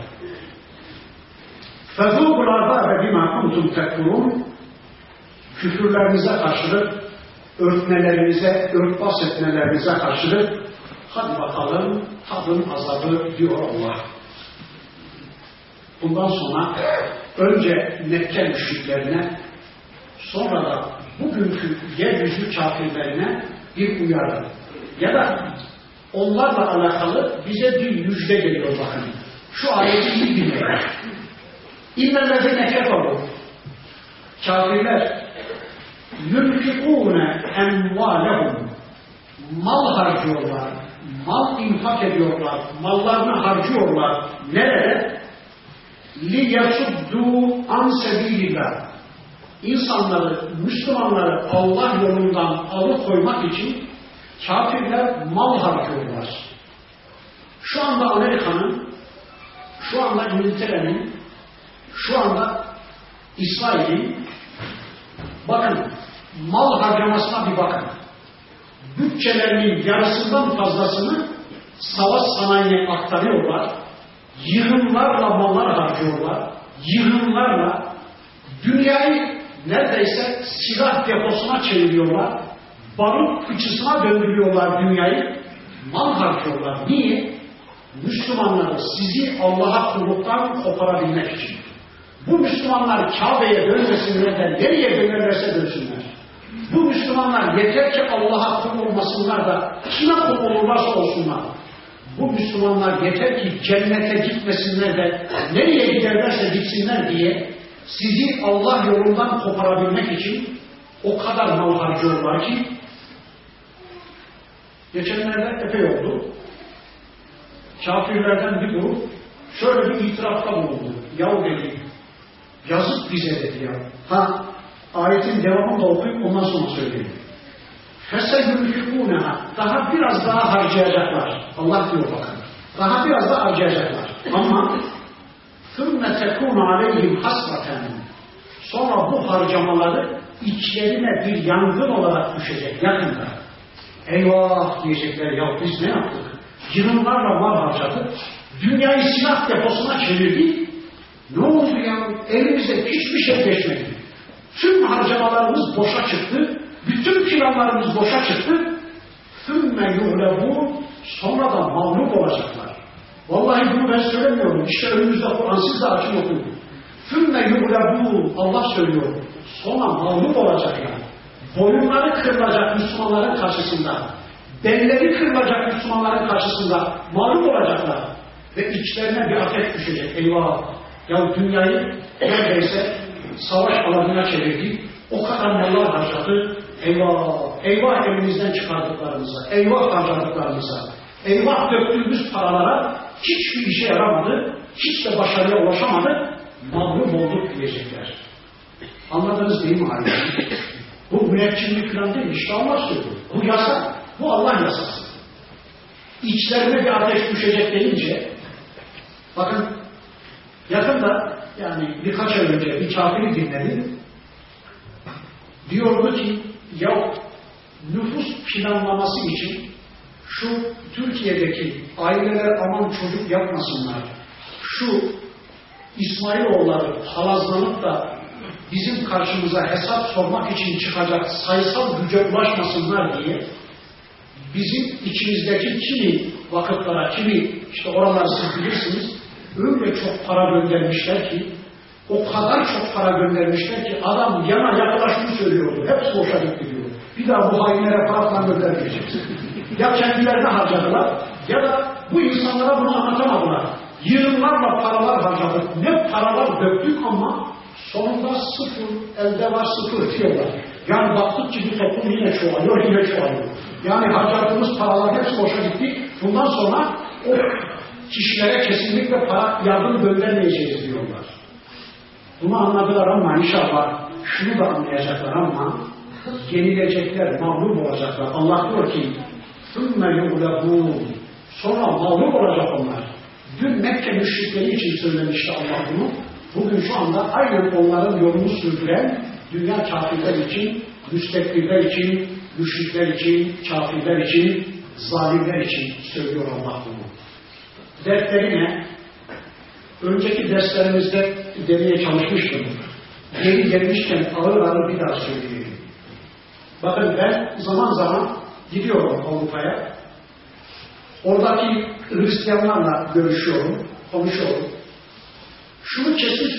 A: فَذُوقُ الْعَذَابَ بِمَا كُنْتُمْ تَكْفُرُونَ Küfürlerinize karşılık, örtmelerinize, örtbas etmelerinize karşılık hadi bakalım tadın azabı diyor Allah. Bundan sonra önce Mekke müşriklerine sonra da bugünkü yeryüzü kafirlerine bir uyarı ya da onlarla alakalı bize bir müjde geliyor bakın. Şu ayeti iyi dinleyin. İnnellezine keferu Kafirler yunfikûne emvâlehum, mal harcıyorlar, mal infak ediyorlar, mallarını harcıyorlar. Nerede? لِيَسُدُّوا عَنْ سَب۪يلِ اللّٰهِ, İnsanları, Müslümanları Allah yolundan alıkoymak için kafirler mal harcıyorlar. Şu anda Amerika'nın, şu anda İngiltere'nin, şu anda İsrail'in, bakın mal harcamasına bir bakın. Bütçelerinin yarısından fazlasını savaş sanayine aktarıyorlar. Yığınlarla mallar harcıyorlar. Yığınlarla dünyayı neredeyse silah deposuna çeviriyorlar. Barut fıçısına döndürüyorlar dünyayı. Mal harcıyorlar. Niye? Müslümanları, sizi Allah'a kulluktan koparabilmek için. Bu Müslümanlar Kabe'ye dönmesinler de nereye dönerlerse dönsünler. Bu Müslümanlar yeter ki Allah'a kul olmasınlar da kime kul olurlarsa olsunlar. Bu Müslümanlar yeter ki cennete gitmesinler de nereye giderlerse gitsinler diye sizi Allah yolundan koparabilmek için o kadar mal harcıyorlar ki geçenlerde epey oldu. Kafirlerden bir grup şöyle bir itirafta bulundu. Yahu dedi, yazık bize dedi ya. Ayetin devamını da okuyup ondan sonra söyleyeyim. فَسَيُنْفِقُونَهَا, daha biraz daha harcayacaklar. Allah diyor bakın. Daha biraz daha harcayacaklar. Ama ثُمَّ تَكُونَ عَلَيْهِمْ حَسْرَةً, sonra bu harcamaları içlerine bir yangın olarak düşecek yakında. Eyvah diyecekler, ya biz ne yaptık? Yığınlarla mal harcadık. Dünyayı silah deposuna çevirdik. Ne oldu ya? Elimize hiçbir şey geçmedi. Tüm harcamalarımız boşa çıktı. Bütün planlarımız boşa çıktı. ثُمَّ يُغْلَبُونَ, sonra da mağlup olacaklar. Vallahi bunu ben söylemiyorum. İşte önümüzde Kur'an, siz de açın okuyun. ثُمَّ يُغْلَبُونَ, Allah söylüyor. Sonra mağlup olacaklar. Boyunları kırılacak Müslümanların karşısında. Belleri kırılacak Müslümanların karşısında mağlup olacaklar. Ve içlerine bir ateş düşecek. Eyvah! Ya dünyayı neredeyse savaş alanına çevirdi. O kadar mallar harcadı. Eyvah! Eyvah elimizden çıkardıklarımıza. Eyvah harcadıklarımıza. Eyvah döktüğümüz paralara hiçbir işe yaramadı. Hiç de başarıya ulaşamadı. Mağlup olduk diyecekler. Anladınız değil mi halde? Bu müneccimlik falan değil. İşte Allah söylüyor. Bu yasa. Bu Allah yasası. İçlerine bir ateş düşecek deyince, bakın yakında, yani birkaç ay önce bir kafiri dinledim. Diyordu ki ya nüfus planlaması için şu Türkiye'deki aileler aman çocuk yapmasınlar, şu İsmailoğulları palazlanıp da bizim karşımıza hesap sormak için çıkacak sayısal güce ulaşmasınlar diye bizim içimizdeki kimi vakıflara, kimi işte oraları siz bilirsiniz, öyle çok para göndermişler ki, o kadar çok para göndermişler ki adam yana yaklaşını söylüyordu. Hepsi boşa gitti diyor. Bir daha bu hainlere para falan göndermeyeceksin. Ya kendilerine harcadılar ya da bu insanlara bunu anlatamadılar. Yığınlarla paralar harcadık. Ne paralar döktük ama sonunda sıfır, elde var sıfır diyorlar. Yani baktık ki bu toplum yine çoğalıyor, yine çoğalıyor. Yani harcadığımız paralar hepsi boşa gitti. Bundan sonra o kişilere kesinlikle para, yardım göndermeyeceğiz diyorlar. Bunu anladılar ama inşallah şunu da anlayacaklar ama yenilecekler, mağlup olacaklar. Allah diyor ki ثُمَّ يُغْلَبُونَ, sonra mağlup olacak onlar. Dün Mekke müşrikleri için söylemişti Allah bunu. Bugün şu anda aynen onların yolunu sürdüren dünya kafirler için, müstekbirler için, müşrikler için, kafirler için, zalimler için söylüyor Allah bunu. Dertleri ne? Önceki derslerimizde demeye çalışmıştım. Geri gelmişken ağır ağır bir daha söyleyeyim. Bakın ben zaman zaman gidiyorum Avrupa'ya. Oradaki Hristiyanlarla görüşüyorum, konuşuyorum. Şunu kesin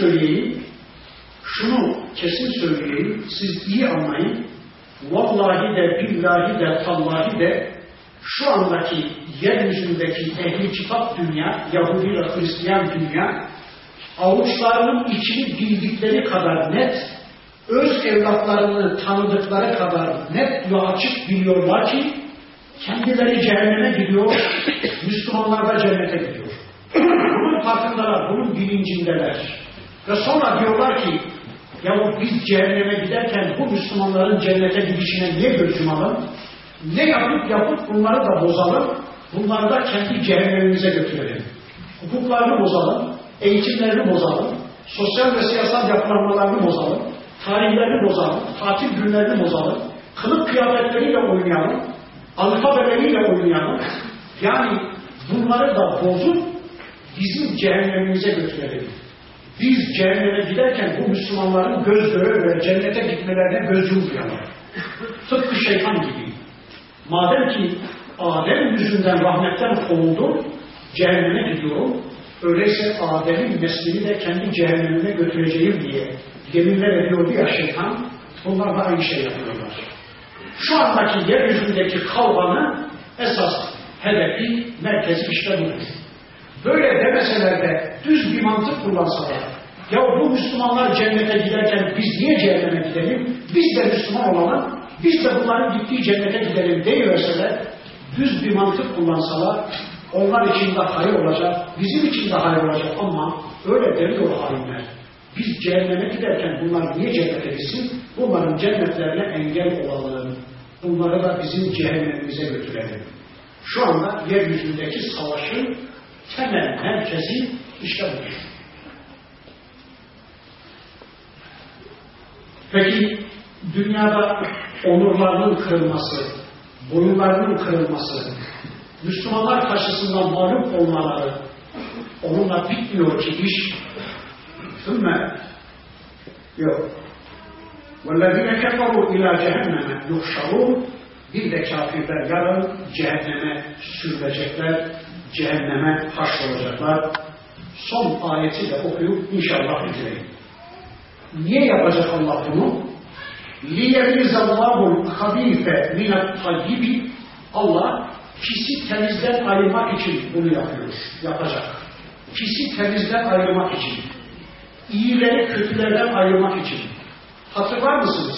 A: söyleyeyim, siz iyi anlayın. Vallahi de, billahi de, tallahi de şu andaki yeryüzündeki ehli kitap dünya, Yahudi ve Hristiyan dünya, avuçlarının içini bildikleri kadar net, öz evlatlarını tanıdıkları kadar net ve açık biliyorlar ki kendileri cehenneme gidiyor, Müslümanlar da cennete gidiyor. Bunun farkındalar, bunun bilincindeler. Ve sonra diyorlar ki ya biz cehenneme giderken bu Müslümanların cennete gidişine niye göz yumalım? Ne yapıp bunları da bozalım, bunları da kendi cehennemimize götürelim. Hukuklarını bozalım, eğitimlerini bozalım, sosyal ve siyasal yapılanmalarını bozalım, tarihlerini bozalım, tatil günlerini bozalım, kılık kıyafetleriyle oynayalım, alfabeleriyle oynayalım. Yani bunları da bozup bizim cehennemimize götürelim. Biz cehenneme giderken bu Müslümanların göz göre ve cennete gitmelerine göz yummayalım. Tıpkı şeytan gibi. Madem ki Adem yüzünden rahmetten kovuldu, cehenneme gidiyorum, öyleyse Adem'in neslini de kendi cehennemine götüreceğim diye yeminler ediyordu ya şeytan, bunlar da aynı şey yapıyorlar. Şu andaki yeryüzündeki kavganın esas hedefi, merkezi işte budur. Böyle demeseler de düz bir mantık kullansalar, ya bu Müslümanlar cennete giderken biz niye cehenneme gidelim, biz de Müslüman olalım, biz de bunların gittiği cennete gidelim deyiverseler, düz bir mantık kullansalar, onlar için de hayır olacak, bizim için de hayır olacak ama öyle demiyor hainler. Biz cehenneme giderken bunlar niye cennete gitsin? Bunların cennetlerine engel olalım. Bunları da bizim cehennemimize götürelim. Şu anda yeryüzündeki savaşın temel merkezi işte budur. Peki dünyada onurlarının kırılması, boyunlarının kırılması, Müslümanlar karşısında mağlup olmaları, onunla bitmiyor ki iş. Sümme yok. وَالَّذِينَ كَفَرُوا اِلَى جَهَنَّمَ يُحْشَرُونَ. Bir de kafirler yarın cehenneme sürülecekler, cehenneme haşrolacaklar. Son ayeti de okuyup inşallah bitireyim. Niye yapacak Allah bunu? لِيَرِيزَ اللّٰهُ الْخَب۪يفَ مِنَ الطَّيِّبِ. Allah pisi temizden ayırmak için bunu yapacak. Pisi temizden ayırmak için. İyileri kötülerden ayırmak için. Hatırlar mısınız?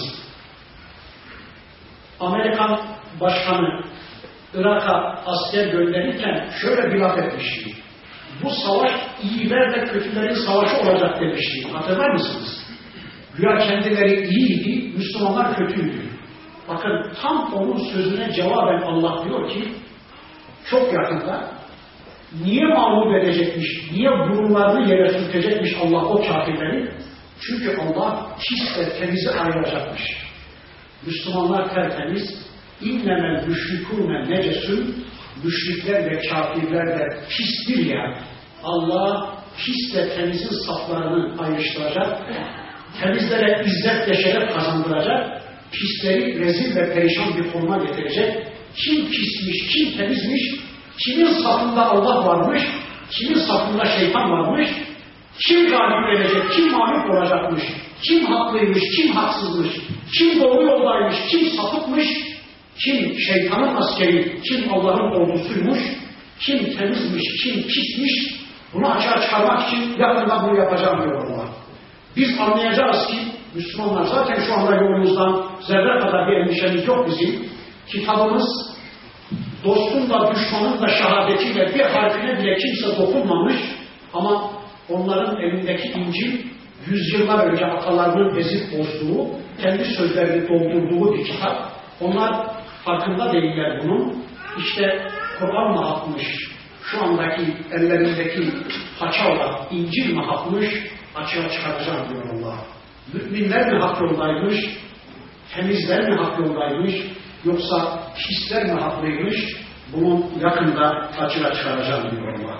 A: Amerikan başkanı Irak'a asker gönderirken şöyle bir laf etmişti. Bu savaş iyilerle kötülerin savaşı olacak demişti. Hatırlar mısınız? Güya kendileri iyiydi, Müslümanlar kötüydü. Bakın tam onun sözüne cevaben Allah diyor ki çok yakında niye mağlup edecekmiş, niye burunlarını yere sürtecekmiş Allah o kafirleri? Çünkü Allah pis ve temizi ayıracakmış. Müslümanlar tertemiz, İnnemel müşrikûne necesün, müşrikler ve kafirler de pistir ya. Allah pis ve temizin saflarını ayrıştıracak, temizlere izzet ve şeref kazandıracak, pisleri rezil ve perişan bir konuma getirecek. Kim pismiş, kim temizmiş, kimin safında Allah varmış, kimin safında şeytan varmış, kim galip gelecek, kim mağlup olacakmış, kim haklıymış, kim haksızmış, kim doğru yoldaymış, kim sapıkmış, kim şeytanın askeri, kim Allah'ın ordusuymuş, kim temizmiş, kim pismiş, bunu açığa çıkarmak için yakında bunu yapacağım diyor Allah. Biz anlayacağız ki Müslümanlar zaten şu anda yolumuzdan zerre kadar bir endişemiz yok bizim. Kitabımız dostun da düşmanın da şehadetiyle bir harfine bile kimse dokunmamış ama onların elindeki İncil yüzyıllar önce atalarının ezip bozduğu, kendi sözlerini doldurduğu bir kitap. Onlar farkında değiller bunun. İşte Kur'an mı hakmış, şu andaki ellerindeki paça olan İncil mi hakmış, açığa çıkaracağım diyor Allah. Müminler mi hak yoldaymış, temizler mi hak yoldaymış, yoksa pisler mi haklıymış, bunun yakında açığa çıkaracağım diyor Allah.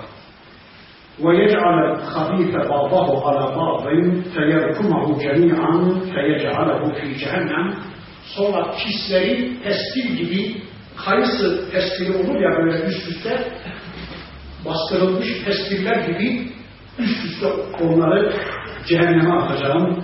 A: وَيَجْعَلَ الْخَب۪يثَ بَعْضَهُ عَلَى بَعْضٍ فَيَرْكُمَهُ جَمِيعًا فَيَجْعَلَهُ ف۪ي cehennem. Sonra pisleri pestil gibi, kayısı pestili olur ya böyle üst üste, bastırılmış pestiller gibi üst üste onları cehenneme atacağım.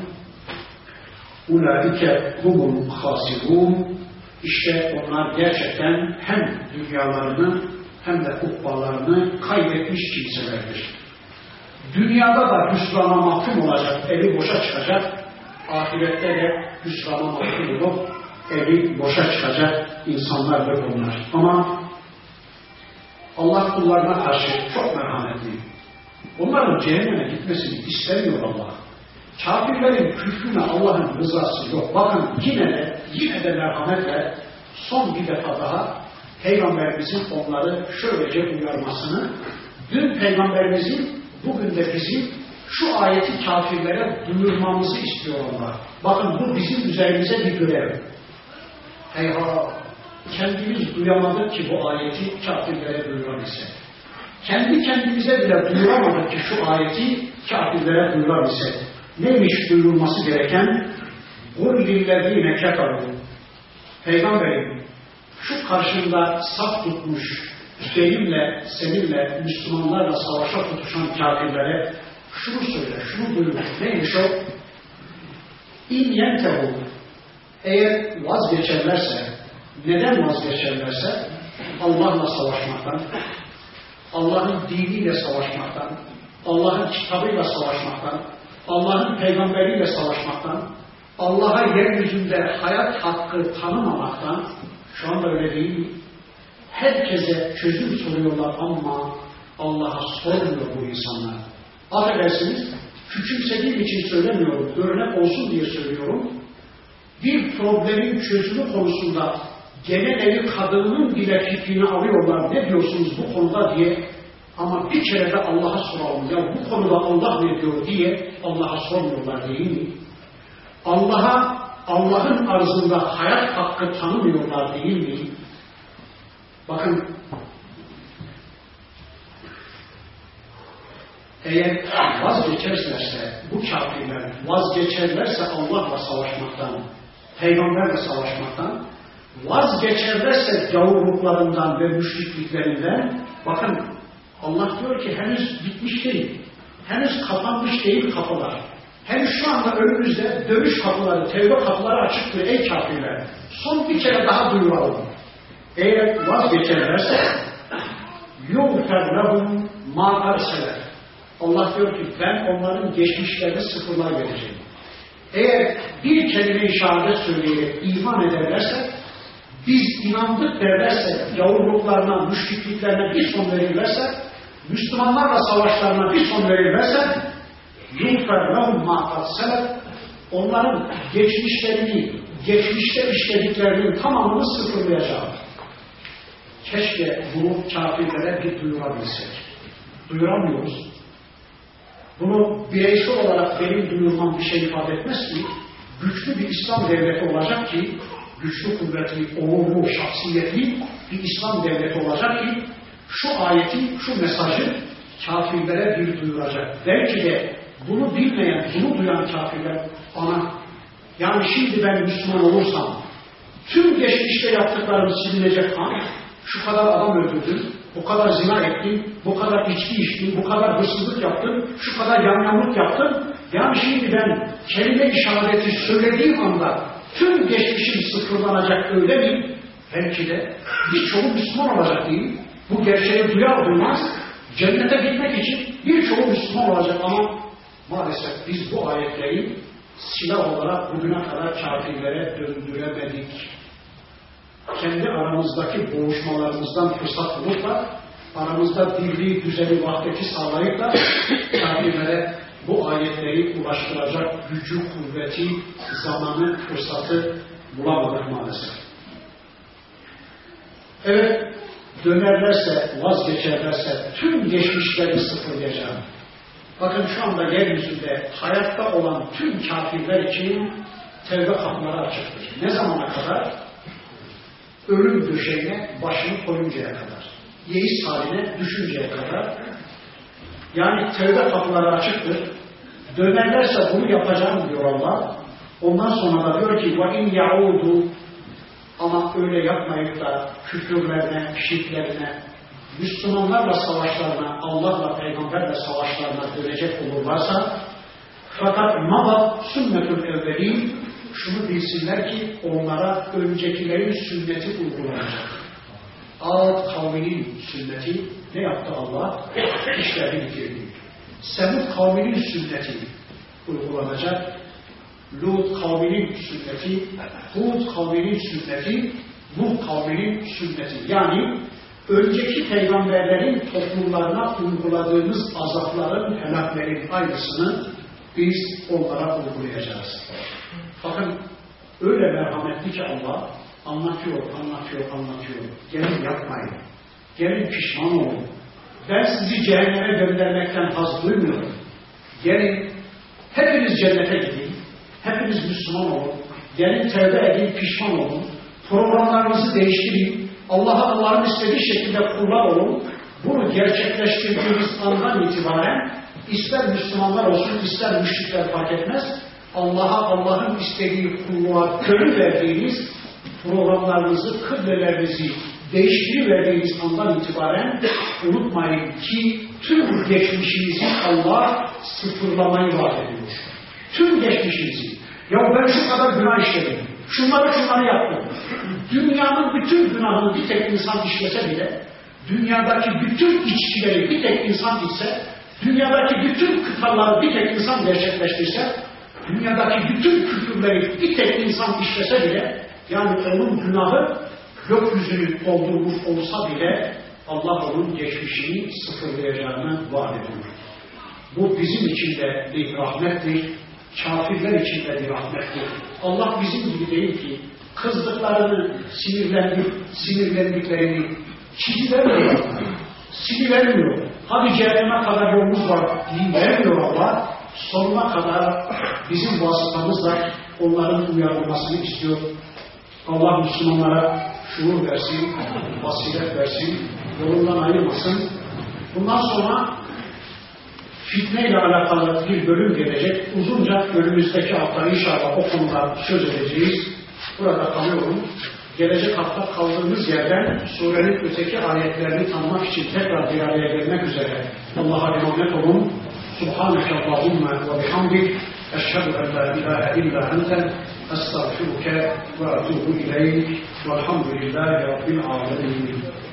A: اُولَٰئِكَ هُمُ الْخَاسِرُونَ. İşte onlar gerçekten hem dünyalarını hem de ukbalarını kaybetmiş kimselerdir. Dünyada da hüsrana mahkum olacak, eli boşa çıkacak. ahirette de hüsrana mahkum olup evi boşa çıkacak insanlardır bunlar. Ama Allah kullarına karşı çok merhametli. Onların cehenneme gitmesini istemiyor Allah. Kafirlerin küfrüne Allah'ın rızası yok. Bakın yine de merhametle son bir defa daha Peygamberimizin onları şöylece uyarmasını, dün Peygamberimizin, bugün de bizim şu ayeti kafirlere duyurmamızı istiyor onlar. Bakın bu bizim üzerimize bir görev. Eyvah! Kendimiz duyamadık ki bu ayeti kafirlere duyurabilsek. Kendi kendimize bile duyuramadık ki şu ayeti kafirlere duyurabilsek. Neymiş duyurulması gereken? قُلْ لِلَّذ۪ينَ كَفَرُوا Peygamberim, şu karşında saf tutmuş, benimle, seninle, Müslümanlarla savaşa tutuşan kafirlere şunu söyle, şunu duyur. Neymiş o? اِنْ يَنْتَهُ Eğer vazgeçerlerse, neden vazgeçerlerse? Allah'la savaşmaktan, Allah'ın diniyle savaşmaktan, Allah'ın kitabıyla savaşmaktan, Allah'ın peygamberiyle savaşmaktan, Allah'a yeryüzünde hayat hakkı tanımamaktan, şu anda öyle değil mi? Herkese çözüm soruyorlar ama Allah'a sormuyor bu insanlar. Affedersiniz, küçümsediğim için söylemiyorum, örnek olsun diye söylüyorum. Bir problemin çözümü konusunda genel evi kadının bile fikrini alıyorlar, ne diyorsunuz bu konuda diye. Ama bir kere de Allah'a soralım, ya bu konuda Allah ne diyor diye Allah'a sormuyorlar değil mi? Allah'ın arzında hayat hakkı tanımıyorlar değil mi? Bakın, eğer vazgeçerlerse, bu kafirler vazgeçerlerse Allah'la savaşmaktan, peygamberle savaşmaktan, vazgeçerlerse gavurluklarından ve müşrikliklerinden, bakın Allah diyor ki henüz bitmiş değil, henüz kapanmış değil kapılar. Henüz şu anda önümüzde dönüş kapıları, tevbe kapıları açıktır ey kafirler. Son bir kere daha duyuralım. Eğer vazgeçerlerse يُغْفَرْ لَهُمْ مَا أَرْسَلَرْ Allah diyor ki ben onların geçmişlerine sıfırlar vereceğim. Eğer bir kelime-i şehadet söyleyerek iman ederlerse, biz inandık derlerse, gavurluklarına, müşrikliklerine bir son verirlerse, Müslümanlarla savaşlarına bir son verirlerse, يُغْفَرْ لَهُمْ مَا أَرْسَلَرْ onların geçmişte işlediklerinin tamamını sıfırlayacağım. Keşke bunu kafirlere bir duyurabilsek. Duyuramıyoruz. Bunu bireysel olarak benim duyurmam bir şey ifade etmez ki, güçlü bir İslam devleti olacak ki, güçlü, kuvvetli, onurlu, şahsiyetli bir İslam devleti olacak ki, şu ayeti, şu mesajı kafirlere bir duyuracak. Belki de bunu bilmeyen, bunu duyan kafirler, yani şimdi ben Müslüman olursam, tüm geçmişte yaptıklarım silinecek şu kadar adam öldürdüm, bu kadar zina ettim, bu kadar içki içtim, bu kadar hırsızlık yaptım, şu kadar yamyamlık yaptım. Yani şimdi ben kelime-i şehadeti söylediğim anda tüm geçmişim sıfırlanacak öyle mi? Belki de birçoğu Müslüman olacak değil. Bu gerçeği duyar duymaz cennete gitmek için birçoğu Müslüman olacak ama maalesef biz bu ayetleri silah olarak bugüne kadar kafirlere döndüremedik. Kendi aramızdaki boğuşmalarımızdan fırsat bulup da aramızda birliği, düzeni, vahdeti sağlayıp da kafirlere bu ayetleri ulaştıracak gücü, kuvveti, zamanı, fırsatı bulamadık maalesef. Evet, dönerlerse, vazgeçerlerse tüm geçmişleri sıfırlayacağım. Bakın şu anda yeryüzünde hayatta olan tüm kafirler için tevbe kapıları açıktır. Ne zamana kadar? Ölüm döşeğine başını koyuncaya kadar. Yeis haline düşünceye kadar. Yani tevbe kapıları açıktır. Dönerlerse bunu yapacağım diyor Allah. Ondan sonra da diyor ki وَاِنْ يَعُودُ ama öyle yapmayıp da küfürlerine, şirklerine, Müslümanlarla savaşlarına, Allah'la, Peygamberle savaşlarına dönecek olurlarsa fakat mabat sünnetül evvelin şunu bilsinler ki onlara öncekilerin sünneti uygulanacak. Ad kavminin sünneti ne yaptı Allah? İşlerini bitirdi. Semud kavminin sünneti uygulanacak. Lut kavminin sünneti, Hud kavminin sünneti, Nuh kavminin sünneti. Yani önceki peygamberlerin toplumlarına uyguladığımız azapların, helaklerin aynısını biz onlara uygulayacağız. Bakın öyle merhametli ki Allah anlatıyor. Gelin yapmayın. Gelin pişman olun. Ben sizi cehenneme göndermekten haz duymuyorum. Gelin hepiniz cennete gidin. Hepiniz Müslüman olun. Gelin tevbe edin, pişman olun. Programlarınızı değiştirin. Allah'ın istediği şekilde kullar olun. Bunu gerçekleştirdiğiniz andan itibaren ister Müslümanlar olsun, ister müşrikler fark etmez. Allah'ın istediği kulluğa gönül verdiğiniz programlarınızı, kıblelerinizi değiştiriverdiğiniz andan itibaren unutmayın ki tüm geçmişinizi Allah sıfırlamayı vaat ediyor. Tüm geçmişinizi. Ya ben şu kadar günah işledim. Şunları yaptım. Dünyanın bütün günahını bir tek insan işlese bile, dünyadaki bütün içkileri bir tek insan içse, dünyadaki bütün kıtaları bir tek insan gerçekleştirse, dünyadaki bütün küfürleri bir tek insan işlese bile, yani onun günahı gökyüzünü doldurmuş olsa bile Allah onun geçmişini sıfırlayacağını vaat ediyor. Bu bizim için de bir rahmettir, kafirler için de bir rahmettir. Allah bizim gibi değil ki kızdıklarını, sinirlendiklerini silivermiyor. Hadi cehenneme kadar yolumuz var vermiyor Allah. Sonuna kadar bizim vasıtamızla onların uyarılmasını istiyor. Allah Müslümanlara şuur versin, basiret versin, yolundan ayırmasın. Bundan sonra fitneyle alakalı bir bölüm gelecek. Uzunca önümüzdeki hafta inşallah o konuda söz edeceğiz. Burada kalıyorum. Gelecek hafta kaldığımız yerden surenin öteki ayetlerini tanımak için tekrar bir araya gelmek üzere Allah'a emanet olun. Subhaneke Allahümme ve bihamdik. Eşhedü en la ilahe illa ente estağfiruke ve etubu ileyk. Velhamdülillahi Rabbil alemin.